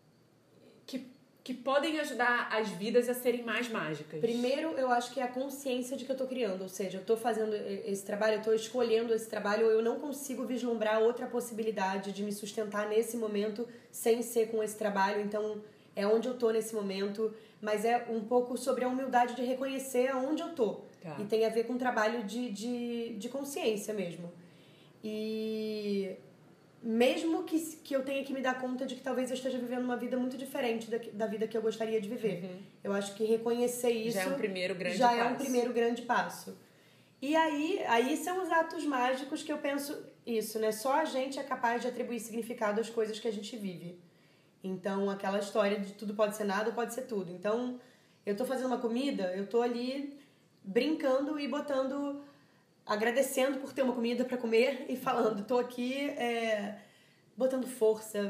[SPEAKER 1] podem ajudar as vidas a serem mais mágicas.
[SPEAKER 2] Primeiro, eu acho que é a consciência de que eu tô criando. Ou seja, eu tô fazendo esse trabalho, eu tô escolhendo esse trabalho, eu não consigo vislumbrar outra possibilidade de me sustentar nesse momento sem ser com esse trabalho. Então, é onde eu tô nesse momento. Mas é um pouco sobre a humildade de reconhecer aonde eu tô.
[SPEAKER 1] Tá.
[SPEAKER 2] E tem a ver com um trabalho de consciência mesmo. E... mesmo que eu tenha que me dar conta de que talvez eu esteja vivendo uma vida muito diferente da vida que eu gostaria de viver. Uhum. Eu acho que reconhecer isso...
[SPEAKER 1] já é um primeiro grande
[SPEAKER 2] passo.
[SPEAKER 1] Já
[SPEAKER 2] é um primeiro grande passo. E aí são os atos mágicos que eu penso isso, né? Só a gente é capaz de atribuir significado às coisas que a gente vive. Então, aquela história de tudo pode ser nada, pode ser tudo. Então, eu tô fazendo uma comida, eu tô ali brincando e agradecendo por ter uma comida para comer e falando, tô aqui botando força,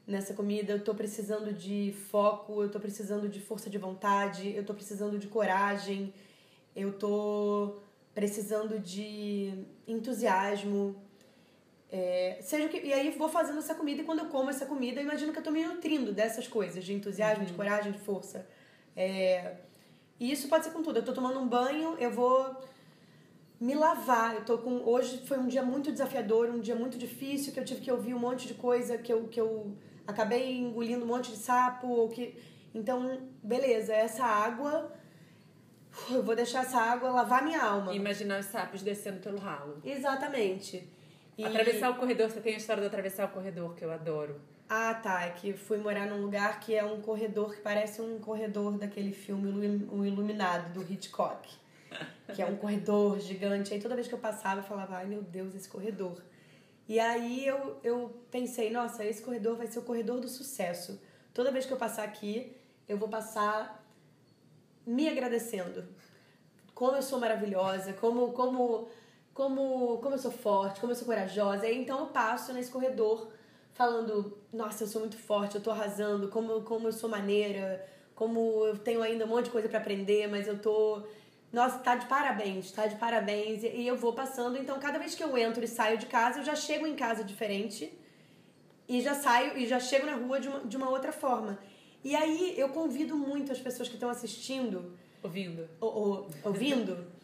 [SPEAKER 2] nessa comida, eu tô precisando de foco, eu tô precisando de força de vontade, eu tô precisando de coragem, eu tô precisando de entusiasmo. Seja o que, e aí vou fazendo essa comida e quando eu como essa comida, eu imagino que eu tô me nutrindo dessas coisas, de entusiasmo, de coragem, de força. E isso pode ser com tudo. Eu tô tomando um banho, eu vou me lavar. Hoje foi um dia muito desafiador, um dia muito difícil, que eu tive que ouvir um monte de coisa, que eu acabei engolindo um monte de sapo. Então, beleza, essa água, eu vou deixar essa água lavar minha alma.
[SPEAKER 1] Imaginar os sapos descendo pelo ralo.
[SPEAKER 2] Exatamente.
[SPEAKER 1] Atravessar o corredor, você tem a história de atravessar o corredor, que eu adoro.
[SPEAKER 2] Ah, tá. É que fui morar num lugar que é um corredor que parece um corredor daquele filme O Iluminado, do Hitchcock. Que é um corredor gigante. Aí toda vez que eu passava, eu falava, ai meu Deus, esse corredor. E aí eu pensei, nossa, esse corredor vai ser o corredor do sucesso. Toda vez que eu passar aqui, eu vou passar me agradecendo. Como eu sou maravilhosa, como eu sou forte, como eu sou corajosa. E então eu passo nesse corredor falando, nossa, eu sou muito forte, eu tô arrasando, como eu sou maneira, como eu tenho ainda um monte de coisa pra aprender, mas eu tô... Nossa, tá de parabéns. E eu vou passando, então cada vez que eu entro e saio de casa, eu já chego em casa diferente e já saio e já chego na rua de uma outra forma. E aí eu convido muito as pessoas que estão assistindo... Ouvindo.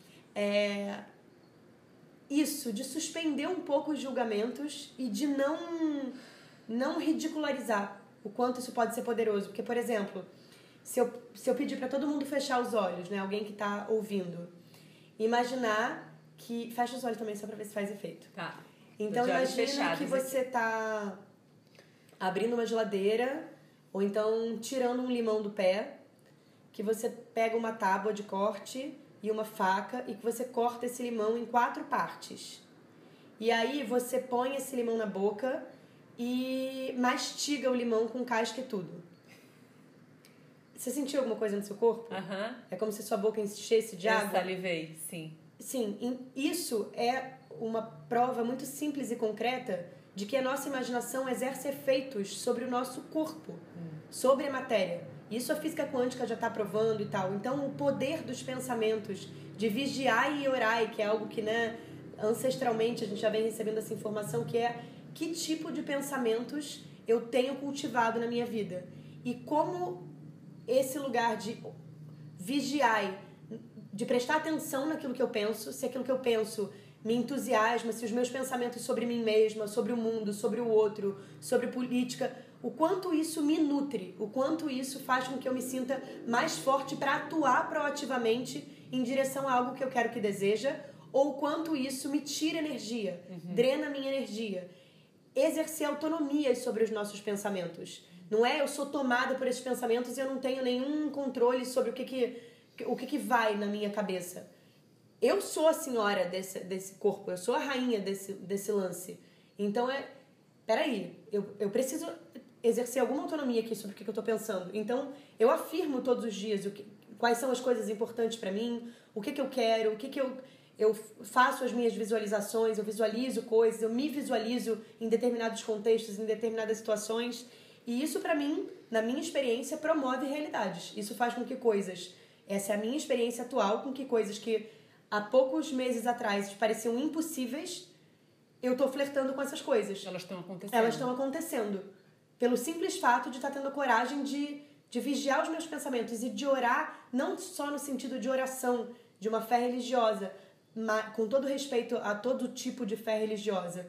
[SPEAKER 2] Isso, de suspender um pouco os julgamentos e de não ridicularizar o quanto isso pode ser poderoso. Porque, por exemplo, se eu pedir para todo mundo fechar os olhos, né, alguém que tá ouvindo, imaginar que... Fecha os olhos também, só pra ver se faz efeito.
[SPEAKER 1] Tá.
[SPEAKER 2] Então, imagina que você tá abrindo uma geladeira ou então tirando um limão do pé, que você pega uma tábua de corte e uma faca e que você corta esse limão em 4 partes. E aí você põe esse limão na boca e mastiga o limão com casca e tudo. Você sentiu alguma coisa no seu corpo?
[SPEAKER 1] Aham.
[SPEAKER 2] É como se sua boca enchesse de água?
[SPEAKER 1] Eu salivei, sim.
[SPEAKER 2] Sim, isso é uma prova muito simples e concreta de que a nossa imaginação exerce efeitos sobre o nosso corpo, sobre a matéria. Isso a física quântica já está provando e tal. Então, o poder dos pensamentos, de vigiar e orar, que é algo que, né, ancestralmente a gente já vem recebendo essa informação, que é que tipo de pensamentos eu tenho cultivado na minha vida. E como esse lugar de vigiar, de prestar atenção naquilo que eu penso, se aquilo que eu penso me entusiasma, se os meus pensamentos sobre mim mesma, sobre o mundo, sobre o outro, sobre política, o quanto isso me nutre, o quanto isso faz com que eu me sinta mais forte para atuar proativamente em direção a algo que eu quero que deseja, ou o quanto isso me tira energia, drena a minha energia. Exercer autonomia sobre os nossos pensamentos. Não é eu sou tomada por esses pensamentos e eu não tenho nenhum controle sobre o que vai na minha cabeça. Eu sou a senhora desse corpo, eu sou a rainha desse lance. Então peraí, eu preciso exercer alguma autonomia aqui sobre o que eu tô pensando. Então, eu afirmo todos os dias quais são as coisas importantes para mim, o que eu quero, eu faço as minhas visualizações, eu visualizo coisas, eu me visualizo em determinados contextos, em determinadas situações. E isso, para mim, na minha experiência, promove realidades. Isso faz com que essa é a minha experiência atual, com que coisas que há poucos meses atrás pareciam impossíveis, eu tô flertando com essas coisas.
[SPEAKER 1] Elas estão
[SPEAKER 2] acontecendo. Pelo simples fato de estar tendo a coragem de vigiar os meus pensamentos e de orar, não só no sentido de oração, de uma fé religiosa, mas, com todo respeito a todo tipo de fé religiosa,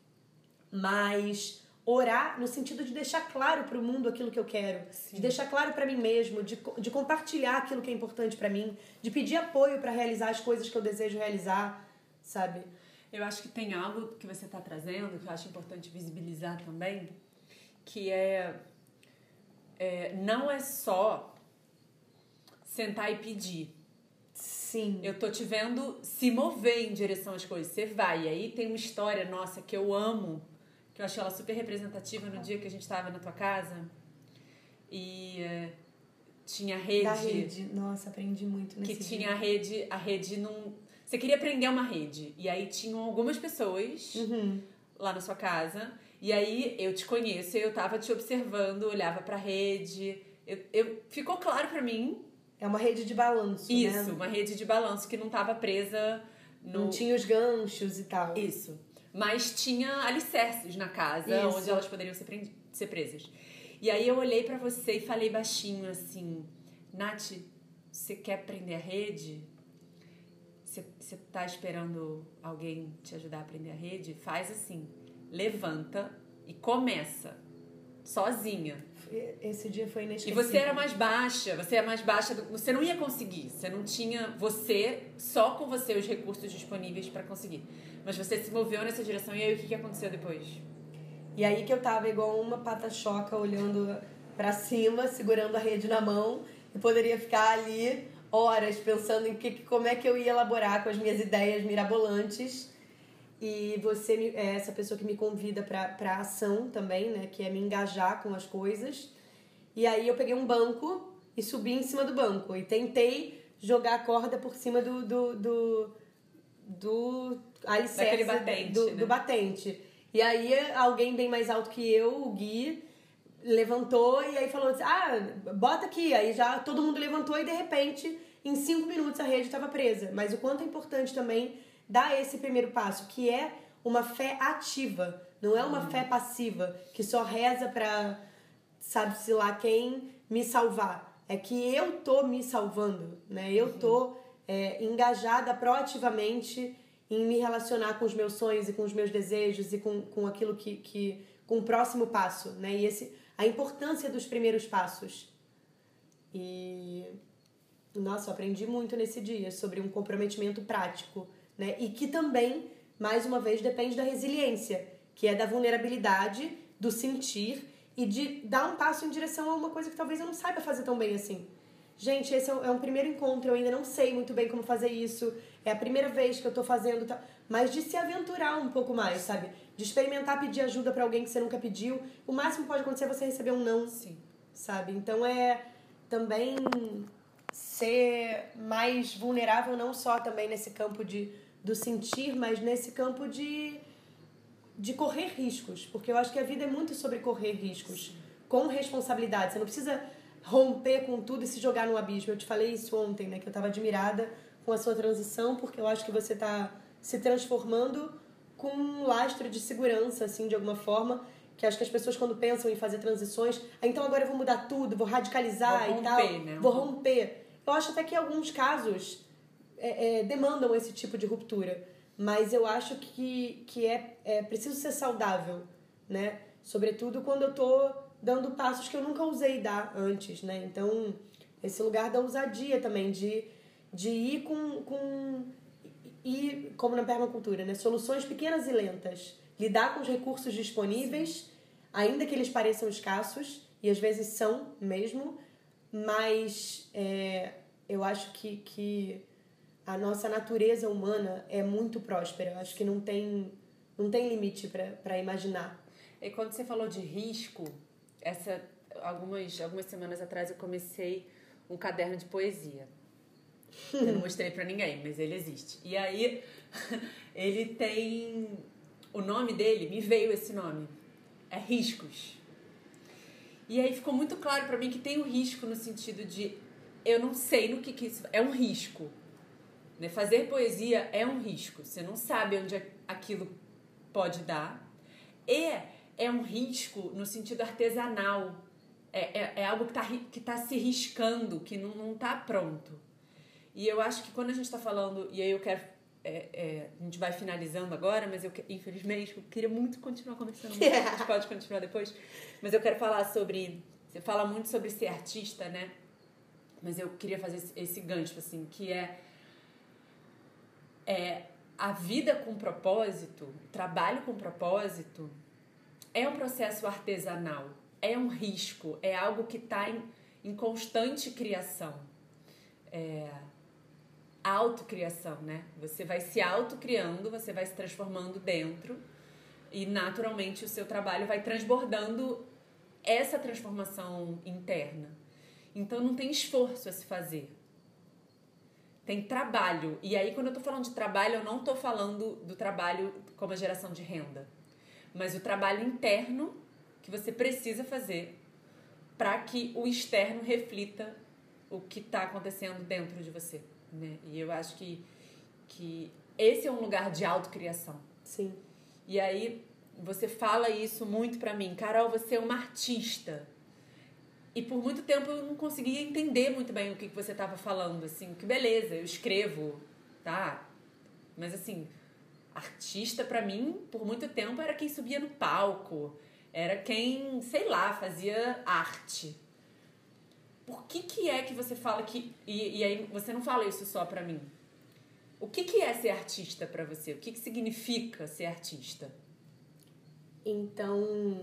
[SPEAKER 2] mas orar no sentido de deixar claro para o mundo aquilo que eu quero, de deixar claro para mim mesmo, de compartilhar aquilo que é importante para mim, de pedir apoio para realizar as coisas que eu desejo realizar, sabe?
[SPEAKER 1] Eu acho que tem algo que você está trazendo, que eu acho importante visibilizar também, que não é só sentar e pedir.
[SPEAKER 2] Sim.
[SPEAKER 1] Eu tô te vendo se mover em direção às coisas. Você vai. E aí tem uma história nossa que eu amo, que eu achei ela super representativa no dia que a gente tava na tua casa. E tinha a rede...
[SPEAKER 2] Da rede. Nossa, aprendi muito nesse
[SPEAKER 1] dia. Que tinha a rede num... Você queria prender uma rede. E aí tinham algumas pessoas lá na sua casa. E aí eu te conheço, eu tava te observando, olhava pra rede. Ficou claro pra mim.
[SPEAKER 2] É uma rede de balanço, né?
[SPEAKER 1] Isso, uma rede de balanço que não tava presa no...
[SPEAKER 2] Não tinha os ganchos e tal.
[SPEAKER 1] Isso. Mas tinha alicerces na casa onde elas poderiam ser presas. E aí eu olhei pra você e falei baixinho assim: Nath, você quer prender a rede? Você tá esperando alguém te ajudar a prender a rede? Faz assim, levanta e começa, sozinha.
[SPEAKER 2] Esse dia foi inesquecível.
[SPEAKER 1] E você era mais baixa, você não ia conseguir, você não tinha só com você os recursos disponíveis pra conseguir. Mas você se moveu nessa direção, e aí o que aconteceu depois?
[SPEAKER 2] E aí que eu tava igual uma pata-choca olhando pra cima, segurando a rede na mão, e poderia ficar ali horas pensando em como é que eu ia elaborar com as minhas ideias mirabolantes. E você é essa pessoa que me convida pra ação também, né? Que é me engajar com as coisas. E aí eu peguei um banco e subi em cima do banco. E tentei jogar a corda por cima do alicerce.
[SPEAKER 1] Daquele batente, né?
[SPEAKER 2] Do batente. E aí alguém bem mais alto que eu, o Gui, levantou e aí falou assim, bota aqui. Aí já todo mundo levantou e de repente, em 5 minutos a rede estava presa. Mas o quanto é importante também dar esse primeiro passo, que é uma fé ativa, não é uma fé passiva, que só reza pra sabe-se lá quem me salvar. É que eu tô me salvando, né? Eu tô engajada proativamente em me relacionar com os meus sonhos e com os meus desejos e com aquilo com o próximo passo, né? E a importância dos primeiros passos. E nossa, eu aprendi muito nesse dia sobre um comprometimento prático, né? E que também, mais uma vez, depende da resiliência, que é da vulnerabilidade, do sentir e de dar um passo em direção a uma coisa que talvez eu não saiba fazer tão bem assim. Gente, esse é um primeiro encontro, eu ainda não sei muito bem como fazer isso, é a primeira vez que eu tô fazendo, mas de se aventurar um pouco mais, sabe? De experimentar pedir ajuda pra alguém que você nunca pediu. O máximo que pode acontecer é você receber um não.
[SPEAKER 1] Sim.
[SPEAKER 2] Sabe? Então é também ser mais vulnerável, não só também nesse campo do sentir, mas nesse campo de correr riscos. Porque eu acho que a vida é muito sobre correr riscos. Com responsabilidade. Você não precisa romper com tudo e se jogar no abismo. Eu te falei isso ontem, né? Que eu tava admirada com a sua transição, porque eu acho que você tá se transformando com um lastro de segurança, assim, de alguma forma, que acho que as pessoas quando pensam em fazer transições, então agora eu vou mudar tudo, vou radicalizar e tal,
[SPEAKER 1] né?
[SPEAKER 2] Vou romper. Eu acho até que em alguns casos demandam esse tipo de ruptura, mas eu acho que é preciso ser saudável, né? Sobretudo quando eu tô dando passos que eu nunca ousei dar antes, né? Então, esse lugar da ousadia também, de ir e como na permacultura, né? Soluções pequenas e lentas. Lidar com os recursos disponíveis, ainda que eles pareçam escassos, e às vezes são mesmo, mas eu acho que a nossa natureza humana é muito próspera. Acho que não tem limite para imaginar.
[SPEAKER 1] E quando você falou de risco, algumas semanas atrás eu comecei um caderno de poesia. Eu não mostrei pra ninguém, mas ele existe. E aí, ele tem... O nome dele, me veio esse nome. É Riscos. E aí ficou muito claro pra mim que tem o risco no sentido de... Eu não sei no que isso... É um risco. Né? Fazer poesia é um risco. Você não sabe onde aquilo pode dar. E é um risco no sentido artesanal. É algo que tá se riscando, que não tá pronto. E eu acho que quando a gente tá falando... E aí eu quero... a gente vai finalizando agora, mas infelizmente eu queria muito continuar conversando. A gente pode continuar depois. Mas eu quero falar sobre... Você fala muito sobre ser artista, né? Mas eu queria fazer esse gancho, assim, que a vida com propósito, o trabalho com propósito, é um processo artesanal, é um risco, é algo que está em constante criação. Autocriação, né? Você vai se autocriando, você vai se transformando dentro e naturalmente o seu trabalho vai transbordando essa transformação interna. Então não tem esforço a se fazer. Tem trabalho. E aí quando eu tô falando de trabalho, eu não tô falando do trabalho como a geração de renda. mas o trabalho interno que você precisa fazer para que o externo reflita o que está acontecendo dentro de você, né? E eu acho que esse é um lugar de autocriação.
[SPEAKER 2] Sim.
[SPEAKER 1] E aí você fala isso muito pra mim. Carol, você é uma artista. E por muito tempo eu não conseguia entender muito bem o que você estava falando, assim. Que beleza, eu escrevo, tá? Mas assim, artista pra mim, por muito tempo, era quem subia no palco. Era quem, sei lá, fazia arte. Por que é que você fala que... E aí você não fala isso só pra mim. O que é ser artista pra você? O que significa ser artista?
[SPEAKER 2] Então,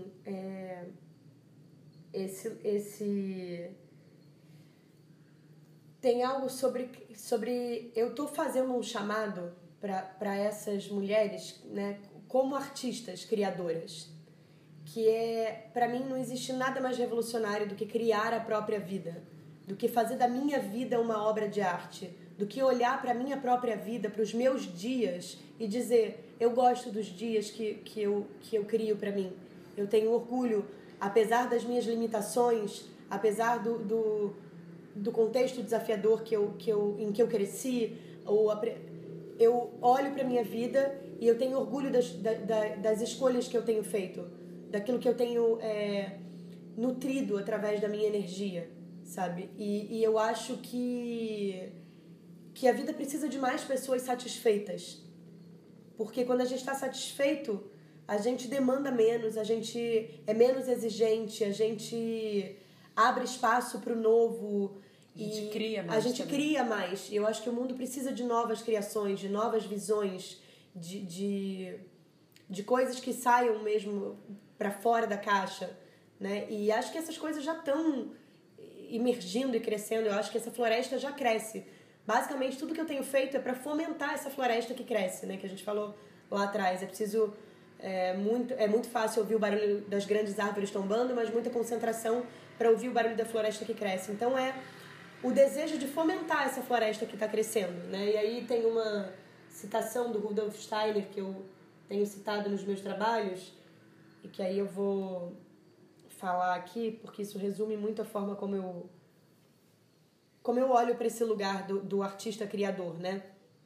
[SPEAKER 2] tem algo sobre eu tô fazendo um chamado para essas mulheres, né, como artistas criadoras, que para mim não existe nada mais revolucionário do que criar a própria vida, do que fazer da minha vida uma obra de arte, do que olhar para a minha própria vida, para os meus dias e dizer, eu gosto dos dias que eu crio para mim. Eu tenho orgulho, apesar das minhas limitações, apesar do contexto desafiador em que eu cresci, eu olho para a minha vida e eu tenho orgulho das escolhas que eu tenho feito, daquilo que eu tenho nutrido através da minha energia, sabe? E eu acho que a vida precisa de mais pessoas satisfeitas. Porque quando a gente está satisfeito, a gente demanda menos, a gente é menos exigente, a gente abre espaço para o novo.
[SPEAKER 1] A gente cria mais.
[SPEAKER 2] A gente cria mais. E eu acho que o mundo precisa de novas criações, de novas visões, de coisas que saiam mesmo para fora da caixa, né? E acho que essas coisas já estão emergindo e crescendo. Eu acho que essa floresta já cresce. Basicamente, tudo que eu tenho feito é para fomentar essa floresta que cresce, né? Que a gente falou lá atrás. É muito fácil ouvir o barulho das grandes árvores tombando, mas muita concentração para ouvir o barulho da floresta que cresce. Então, é o desejo de fomentar essa floresta que está crescendo, né? E aí tem uma citação do Rudolf Steiner que eu tenho citado nos meus trabalhos e que aí eu vou falar aqui, porque isso resume muito a forma como eu olho para esse lugar do artista criador, né?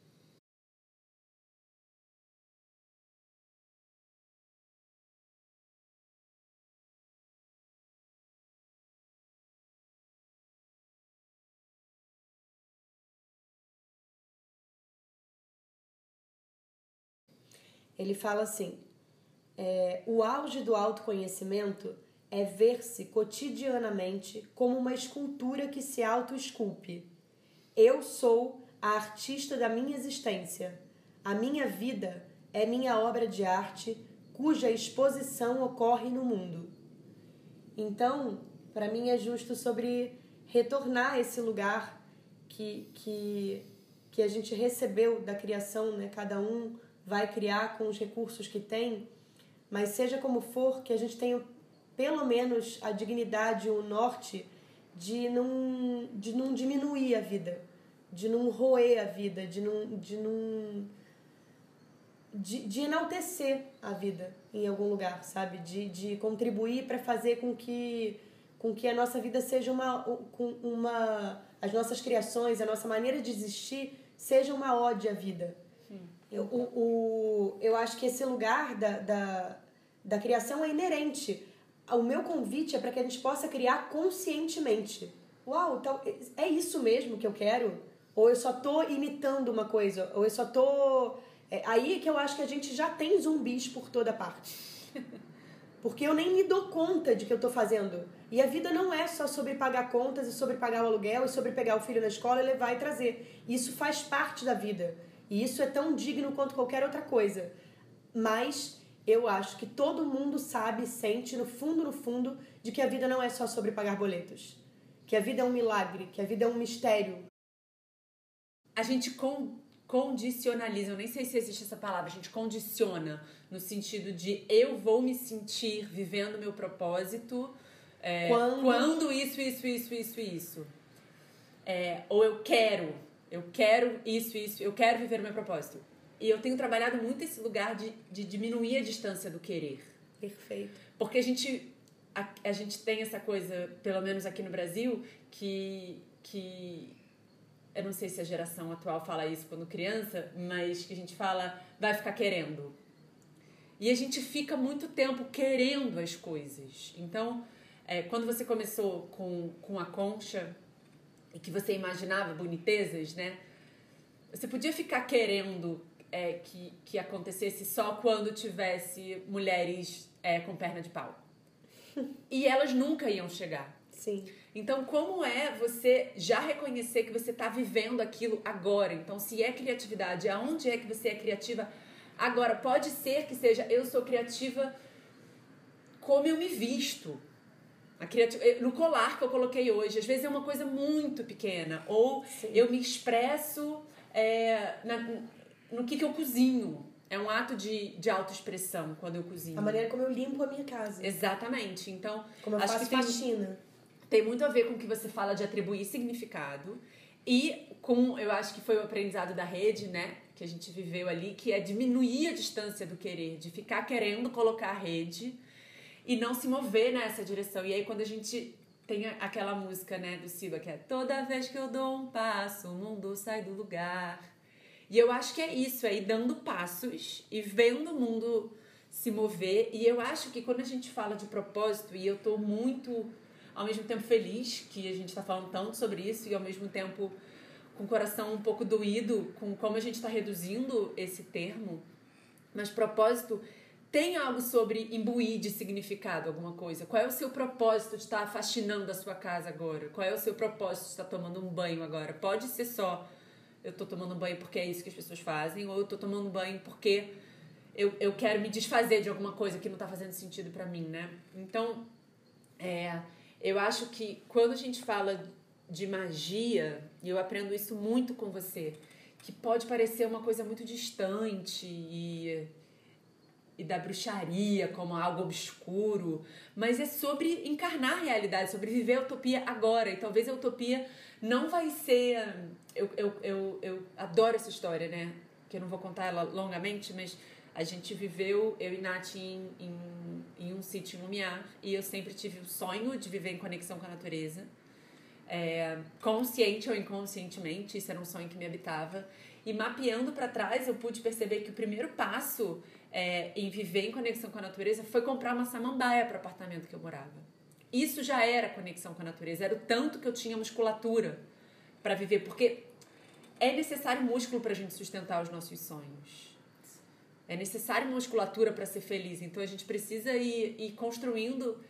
[SPEAKER 2] Ele fala assim, o auge do autoconhecimento é ver-se cotidianamente como uma escultura que se autoesculpe. Eu sou a artista da minha existência. A minha vida é minha obra de arte cuja exposição ocorre no mundo. Então, para mim é justo sobre retornar a esse lugar que a gente recebeu da criação, né? Cada um vai criar com os recursos que tem, mas seja como for, que a gente tenha pelo menos a dignidade, o norte de não diminuir a vida, de não roer a vida, de enaltecer a vida em algum lugar, sabe? De contribuir para fazer com que a nossa vida seja as nossas criações, a nossa maneira de existir seja uma ode à vida. Sim. Eu acho que esse lugar da criação é inerente. O meu convite é para que a gente possa criar conscientemente. Uau, então, é isso mesmo que eu quero? Ou eu só tô imitando uma coisa? Ou eu só tô... aí que eu acho que a gente já tem zumbis por toda parte. Porque eu nem me dou conta de que eu tô fazendo. E a vida não é só sobre pagar contas e sobre pagar o aluguel e sobre pegar o filho na escola e levar e trazer. Isso faz parte da vida. E isso é tão digno quanto qualquer outra coisa. Mas eu acho que todo mundo sabe, sente no fundo, de que a vida não é só sobre pagar boletos. Que a vida é um milagre, que a vida é um mistério.
[SPEAKER 1] A gente condicionaliza, eu nem sei se existe essa palavra, a gente condiciona no sentido de eu vou me sentir vivendo meu propósito quando isso. Ou eu quero isso, eu quero viver o meu propósito. eu tenho trabalhado muito esse lugar de diminuir a distância do querer.
[SPEAKER 2] Perfeito.
[SPEAKER 1] Porque a gente tem essa coisa, pelo menos aqui no Brasil, que eu não sei se a geração atual fala isso quando criança, mas que a gente fala, vai ficar querendo. E a gente fica muito tempo querendo as coisas. Então, quando você começou com a concha e que você imaginava bonitezas, né? Você podia ficar querendo que acontecesse só quando tivesse mulheres com perna de pau. E elas nunca iam chegar.
[SPEAKER 2] Sim.
[SPEAKER 1] Então, como é você já reconhecer que você está vivendo aquilo agora? Então, se é criatividade, aonde é que você é criativa agora? Pode ser que seja, eu sou criativa como eu me visto. No colar que eu coloquei hoje, às vezes é uma coisa muito pequena. Ou Sim. eu me expresso no que eu cozinho. É um ato de autoexpressão quando eu cozinho.
[SPEAKER 2] A maneira como eu limpo a minha casa.
[SPEAKER 1] Exatamente. Então,
[SPEAKER 2] como eu faço faxina.
[SPEAKER 1] Tem muito a ver com o que você fala de atribuir significado. E eu acho que foi o aprendizado da rede, né? Que a gente viveu ali, que é diminuir a distância do querer. De ficar querendo colocar a rede e não se mover nessa direção. E aí, quando a gente tem aquela música, né, do Siba, que é toda vez que eu dou um passo, o mundo sai do lugar. E eu acho que é isso, é ir dando passos e vendo o mundo se mover. E eu acho que quando a gente fala de propósito, e eu tô muito, ao mesmo tempo, feliz que a gente tá falando tanto sobre isso e ao mesmo tempo com o coração um pouco doído com como a gente tá reduzindo esse termo. Mas propósito tem algo sobre imbuir de significado alguma coisa. Qual é o seu propósito de estar faxinando a sua casa agora? Qual é o seu propósito de estar tomando um banho agora? Pode ser só eu tô tomando banho porque é isso que as pessoas fazem, ou eu tô tomando banho porque eu quero me desfazer de alguma coisa que não tá fazendo sentido pra mim, né? Então, eu acho que quando a gente fala de magia, e eu aprendo isso muito com você, que pode parecer uma coisa muito distante e da bruxaria como algo obscuro, mas é sobre encarnar a realidade, sobre viver a utopia agora. E talvez a utopia não vai ser... Eu adoro essa história, né? Que eu não vou contar ela longamente, mas a gente viveu, eu e Nath, em um sítio em Lumiar, e eu sempre tive o sonho de viver em conexão com a natureza. Consciente ou inconscientemente, isso era um sonho que me habitava. E mapeando para trás, eu pude perceber que o primeiro passo em viver em conexão com a natureza foi comprar uma samambaia para o apartamento que eu morava. Isso já era conexão com a natureza, era o tanto que eu tinha musculatura para viver, porque é necessário músculo para a gente sustentar os nossos sonhos. É necessário musculatura para ser feliz, então a gente precisa ir construindo.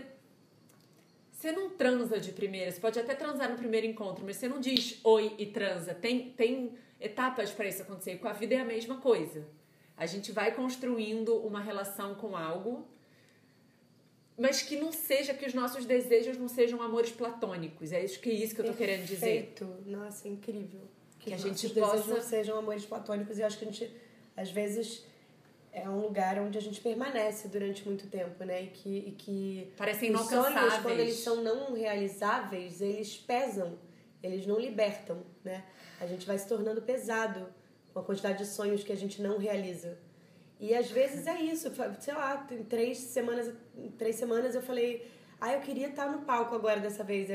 [SPEAKER 1] Você não transa de primeira, você pode até transar no primeiro encontro, mas você não diz oi e transa. Tem etapas para isso acontecer. Com a vida é a mesma coisa. A gente vai construindo uma relação com algo, mas que não seja, que os nossos desejos não sejam amores platônicos. É isso que eu tô querendo dizer.
[SPEAKER 2] Perfeito. Nossa, incrível.
[SPEAKER 1] Que a gente
[SPEAKER 2] nossos desejos não sejam amores platônicos. E eu acho que a gente, às vezes, é um lugar onde a gente permanece durante muito tempo, né? E que
[SPEAKER 1] parecem
[SPEAKER 2] os
[SPEAKER 1] inalcançáveis.
[SPEAKER 2] sonhos, quando eles são não realizáveis, eles pesam, eles não libertam, né? A gente vai se tornando pesado com a quantidade de sonhos que a gente não realiza. E às vezes é isso, sei lá, em 3 semanas eu falei, eu queria estar no palco agora dessa vez,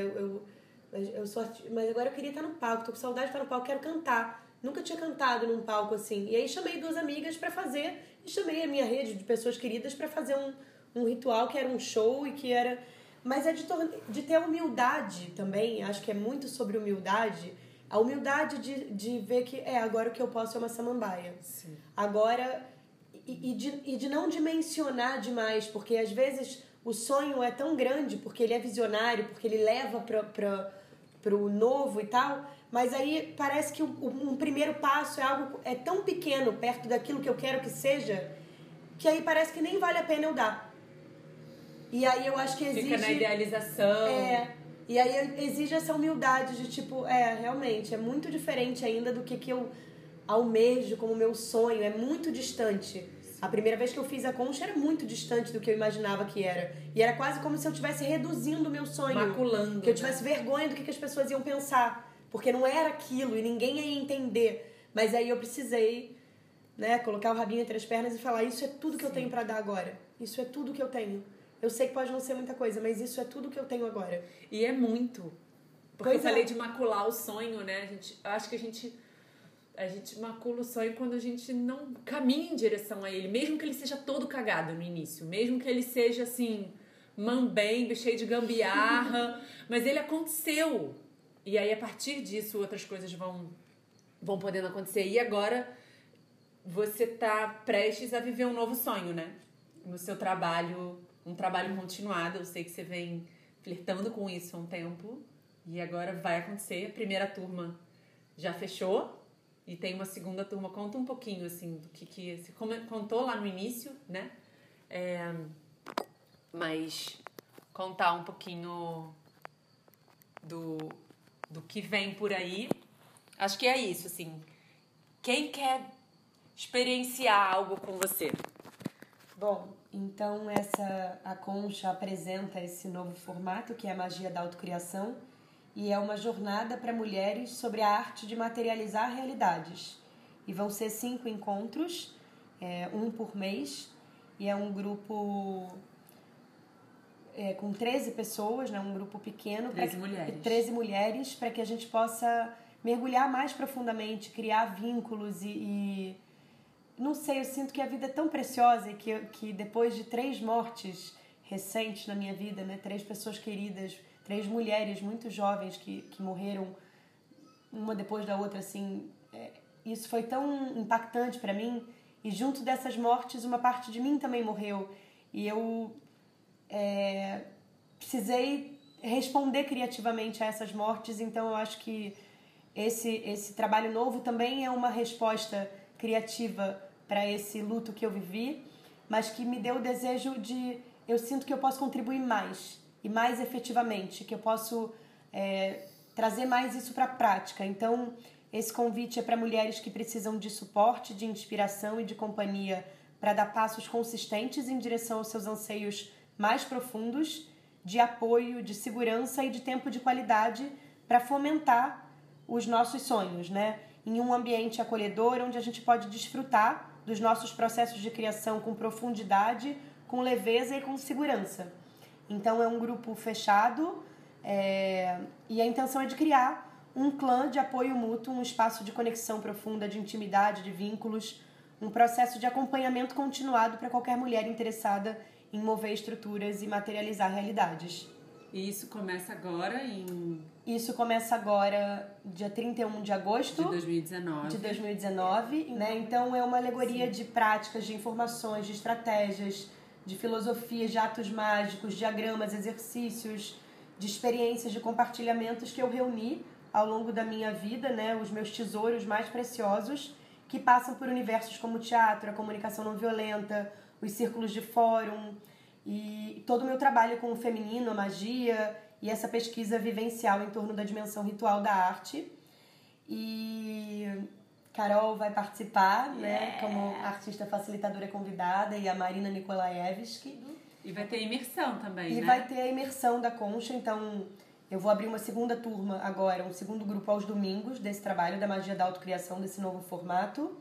[SPEAKER 2] mas agora eu queria estar no palco, tô com saudade de estar no palco, quero cantar. Nunca tinha cantado num palco assim. E aí chamei 2 amigas pra fazer, e chamei a minha rede de pessoas queridas pra fazer um ritual que era um show e que era... Mas é de ter humildade também, acho que é muito sobre humildade. A humildade de ver que agora o que eu posso é uma samambaia.
[SPEAKER 1] Sim.
[SPEAKER 2] Agora, e de não dimensionar demais, porque às vezes o sonho é tão grande, porque ele é visionário, porque ele leva pro novo e tal, mas aí parece que um primeiro passo é tão pequeno perto daquilo que eu quero que seja, que aí parece que nem vale a pena eu dar. E aí eu acho que exige...
[SPEAKER 1] Fica na idealização.
[SPEAKER 2] E aí exige essa humildade de tipo, realmente, é muito diferente ainda do que eu almejo como meu sonho, é muito distante. A primeira vez que eu fiz a concha era muito distante do que eu imaginava que era. E era quase como se eu estivesse reduzindo o meu sonho.
[SPEAKER 1] Maculando.
[SPEAKER 2] Que eu tivesse vergonha do que as pessoas iam pensar. Porque não era aquilo e ninguém ia entender. Mas aí eu precisei né? Colocar o rabinho entre as pernas e falar, isso é tudo que eu tenho para dar agora. Isso é tudo que eu tenho. Eu sei que pode não ser muita coisa, mas isso é tudo que eu tenho agora.
[SPEAKER 1] E é muito. Porque eu falei de macular o sonho, né? Eu acho que a gente macula o sonho quando a gente não caminha em direção a ele. Mesmo que ele seja todo cagado no início. Mesmo que ele seja, assim, mambembe, cheio de gambiarra. Mas ele aconteceu. E aí, a partir disso, outras coisas vão podendo acontecer. E agora, você tá prestes a viver um novo sonho, né? No seu trabalho, um trabalho continuado. Eu sei que você vem flertando com isso há um tempo. E agora vai acontecer. A primeira turma já fechou. E tem uma segunda turma. Conta um pouquinho, assim, do que você contou lá no início, né? Mas contar um pouquinho do que vem por aí. Acho que é isso, assim. Quem quer experienciar algo com você?
[SPEAKER 2] Bom, então a Concha apresenta esse novo formato, que é a magia da autocriação, e é uma jornada para mulheres sobre a arte de materializar realidades. E vão ser 5 encontros, um por mês, e é um grupo com 13 pessoas, né? Um grupo pequeno. 13 mulheres, para que a gente possa mergulhar mais profundamente, criar vínculos e não sei, eu sinto que a vida é tão preciosa e que depois de 3 mortes recentes na minha vida, né? 3 pessoas queridas, 3 mulheres muito jovens que morreram uma depois da outra, assim, isso foi tão impactante para mim. E junto dessas mortes, uma parte de mim também morreu. E eu precisei responder criativamente a essas mortes. Então eu acho que esse trabalho novo também é uma resposta criativa para esse luto que eu vivi, mas que me deu o desejo de... Eu sinto que eu posso contribuir mais, e mais efetivamente, que eu posso trazer mais isso para a prática. Então, esse convite é para mulheres que precisam de suporte, de inspiração e de companhia para dar passos consistentes em direção aos seus anseios mais profundos, de apoio, de segurança e de tempo de qualidade para fomentar os nossos sonhos, né? Em um ambiente acolhedor onde a gente pode desfrutar dos nossos processos de criação com profundidade, com leveza e com segurança. Então é um grupo fechado e a intenção é de criar um clã de apoio mútuo, um espaço de conexão profunda, de intimidade, de vínculos, um processo de acompanhamento continuado para qualquer mulher interessada em mover estruturas e materializar realidades.
[SPEAKER 1] E isso começa agora
[SPEAKER 2] Isso começa agora, dia 31 de agosto...
[SPEAKER 1] De
[SPEAKER 2] 2019, né? Então, é uma alegoria de práticas, de informações, de estratégias, de filosofias, de atos mágicos, diagramas, exercícios, de experiências, de compartilhamentos que eu reuni ao longo da minha vida, né? Os meus tesouros mais preciosos, que passam por universos como o teatro, a comunicação não violenta, os círculos de fórum e todo o meu trabalho com o feminino, a magia e essa pesquisa vivencial em torno da dimensão ritual da arte. E Carol vai participar, né, como artista facilitadora convidada, e a Marina Nikolaevski.
[SPEAKER 1] E vai ter imersão também,
[SPEAKER 2] né? E vai ter a imersão da Concha, então eu vou abrir uma segunda turma agora, um segundo grupo aos domingos desse trabalho da magia da autocriação, desse novo formato.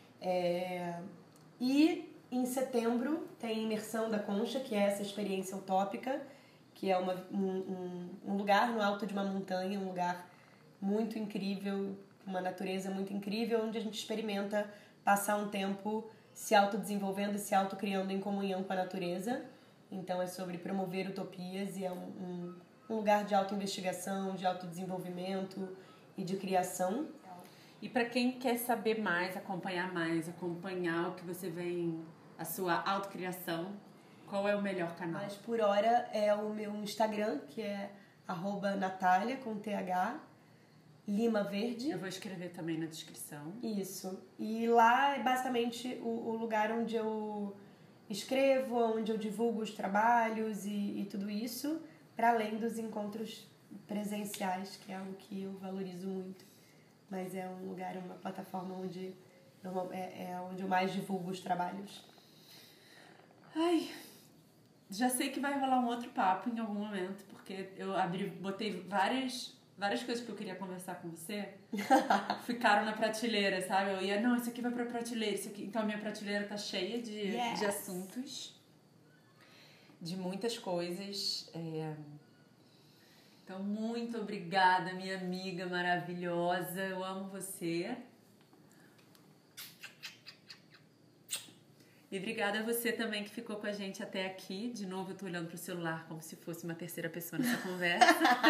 [SPEAKER 2] E em setembro tem a imersão da Concha, que é essa experiência utópica, que é um lugar no alto de uma montanha, um lugar muito incrível, uma natureza muito incrível, onde a gente experimenta passar um tempo se autodesenvolvendo e se autocriando em comunhão com a natureza. Então é sobre promover utopias e é um lugar de autoinvestigação, de autodesenvolvimento e de criação.
[SPEAKER 1] E para quem quer saber mais, acompanhar o que você vem, a sua autocriação, qual é o melhor canal?
[SPEAKER 2] Mas por hora é o meu Instagram, que é @Natalia, com TH, Lima Verde.
[SPEAKER 1] Eu vou escrever também na descrição.
[SPEAKER 2] Isso. E lá é basicamente o lugar onde eu escrevo, onde eu divulgo os trabalhos e tudo isso, para além dos encontros presenciais, que é algo que eu valorizo muito. Mas é um lugar, uma plataforma onde eu mais divulgo os trabalhos.
[SPEAKER 1] Ai, já sei que vai rolar um outro papo em algum momento, porque eu botei várias várias coisas que eu queria conversar com você ficaram na prateleira, sabe? Eu ia, não, isso aqui vai pra prateleira, isso aqui... Então, a minha prateleira tá cheia de assuntos, de muitas coisas. Então, muito obrigada, minha amiga maravilhosa. Eu amo você. E obrigada a você também que ficou com a gente até aqui. De novo, eu tô olhando pro celular como se fosse uma terceira pessoa nessa conversa.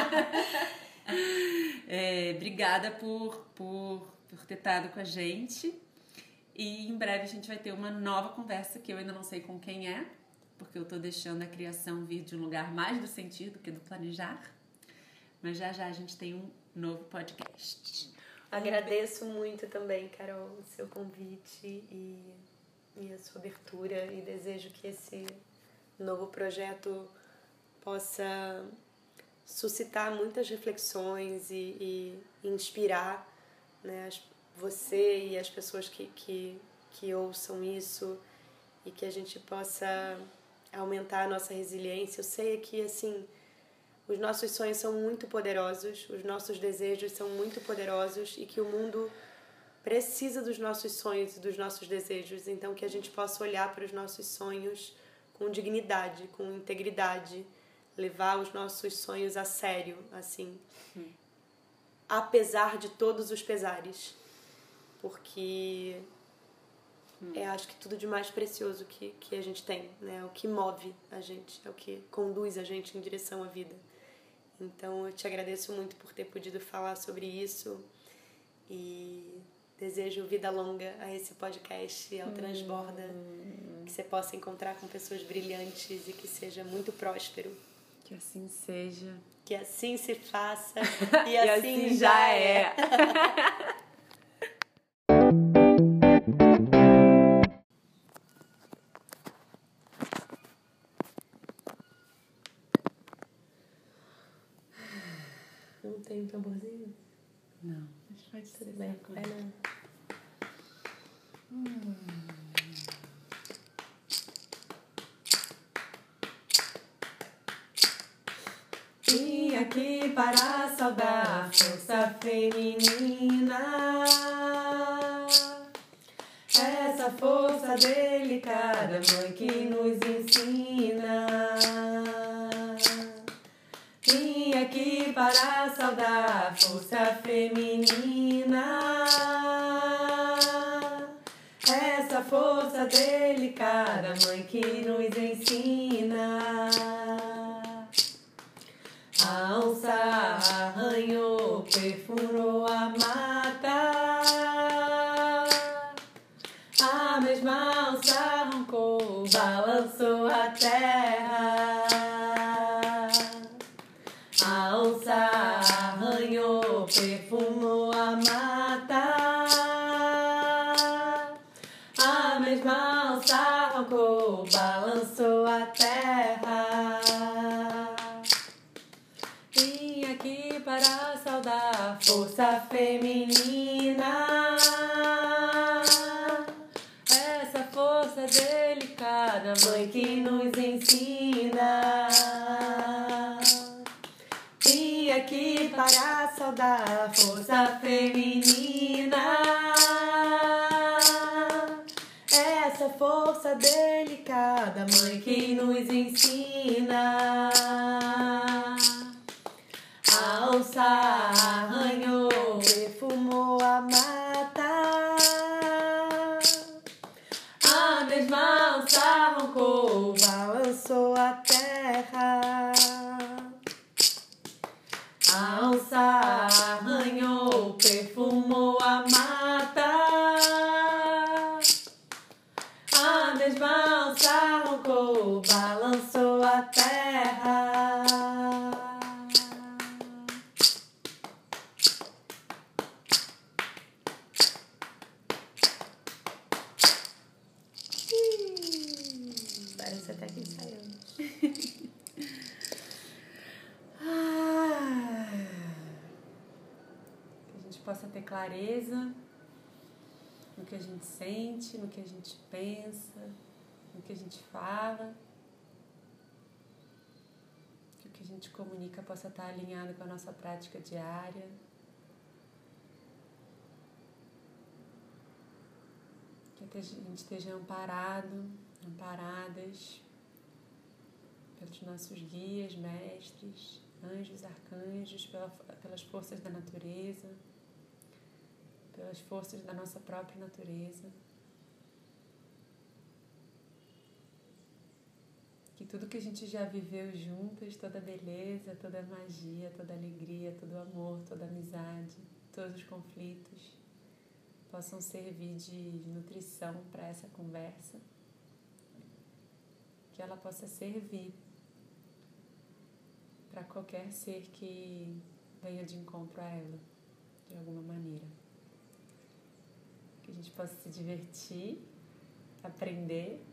[SPEAKER 1] Obrigada por ter estado com a gente. E em breve a gente vai ter uma nova conversa que eu ainda não sei com quem é, porque eu tô deixando a criação vir de um lugar mais do sentir do que do planejar. Mas já já a gente tem um novo podcast.
[SPEAKER 2] Agradeço muito também, Carol, o seu convite e a sua abertura, e desejo que esse novo projeto possa suscitar muitas reflexões e inspirar, né, você e as pessoas que ouçam isso, e que a gente possa aumentar a nossa resiliência. Eu sei que, assim, os nossos sonhos são muito poderosos, os nossos desejos são muito poderosos, e que o mundo precisa dos nossos sonhos e dos nossos desejos. Então, que a gente possa olhar para os nossos sonhos com dignidade, com integridade, levar os nossos sonhos a sério, assim, apesar de todos os pesares, porque acho que tudo de mais precioso que a gente tem, né? É o que move a gente, é o que conduz a gente em direção à vida. Então, eu te agradeço muito por ter podido falar sobre isso, e desejo vida longa a esse podcast, ao Transborda, que você possa encontrar com pessoas brilhantes e que seja muito próspero.
[SPEAKER 1] Que assim seja.
[SPEAKER 2] Que assim se faça e
[SPEAKER 1] assim já é.
[SPEAKER 2] Não tem um tamborzinho?
[SPEAKER 1] Não. Mas pode ser.
[SPEAKER 2] Tudo bem. Vai não. Vim aqui para saudar a força feminina, essa força delicada, mãe, que nos ensina. Vim aqui para saudar a força feminina, essa força delicada, mãe, que nos ensina. A onça arranhou, perfurou a mata, a mesma onça arrancou, balançou a terra. A onça arranhou, perfumou a mata, a mesma onça arrancou, balançou a terra. Vim aqui para saudar a força feminina, essa força delicada, mãe, que nos ensina. Vim aqui para saudar a força feminina, essa força delicada, mãe, que nos ensina. A onça arranhou, perfumou a mata, a mesma onça arrancou, balançou a terra. A onça arranhou, perfumou a mata, a mesma onça arrancou, balançou a terra. Parece até que ensaiamos. Que a gente possa ter clareza no que a gente sente, no que a gente pensa, no que a gente fala. Que o
[SPEAKER 1] que a gente comunica possa estar alinhado com a nossa prática diária. Que a gente esteja amparadas pelos nossos guias, mestres, anjos, arcanjos, pelas forças da natureza, pelas forças da nossa própria natureza. Que tudo que a gente já viveu juntas, toda a beleza, toda a magia, toda a alegria, todo o amor, toda a amizade, todos os conflitos possam servir de nutrição para essa conversa. Que ela possa servir para qualquer ser que venha de encontro a ela, de alguma maneira. Que a gente possa se divertir, aprender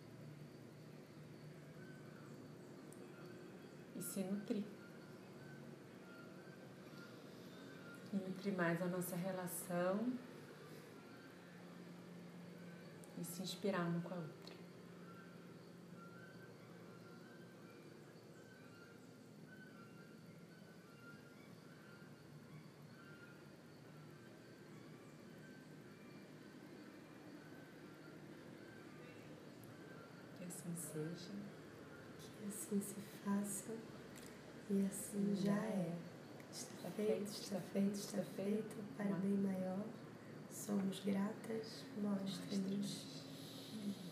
[SPEAKER 1] e se nutrir. E nutrir mais a nossa relação e se inspirar uma com a outra. Que assim seja.
[SPEAKER 2] Que assim se faça e assim já é. Está feito, está feito, está feito, para bem maior. Somos gratas, mostre-nos.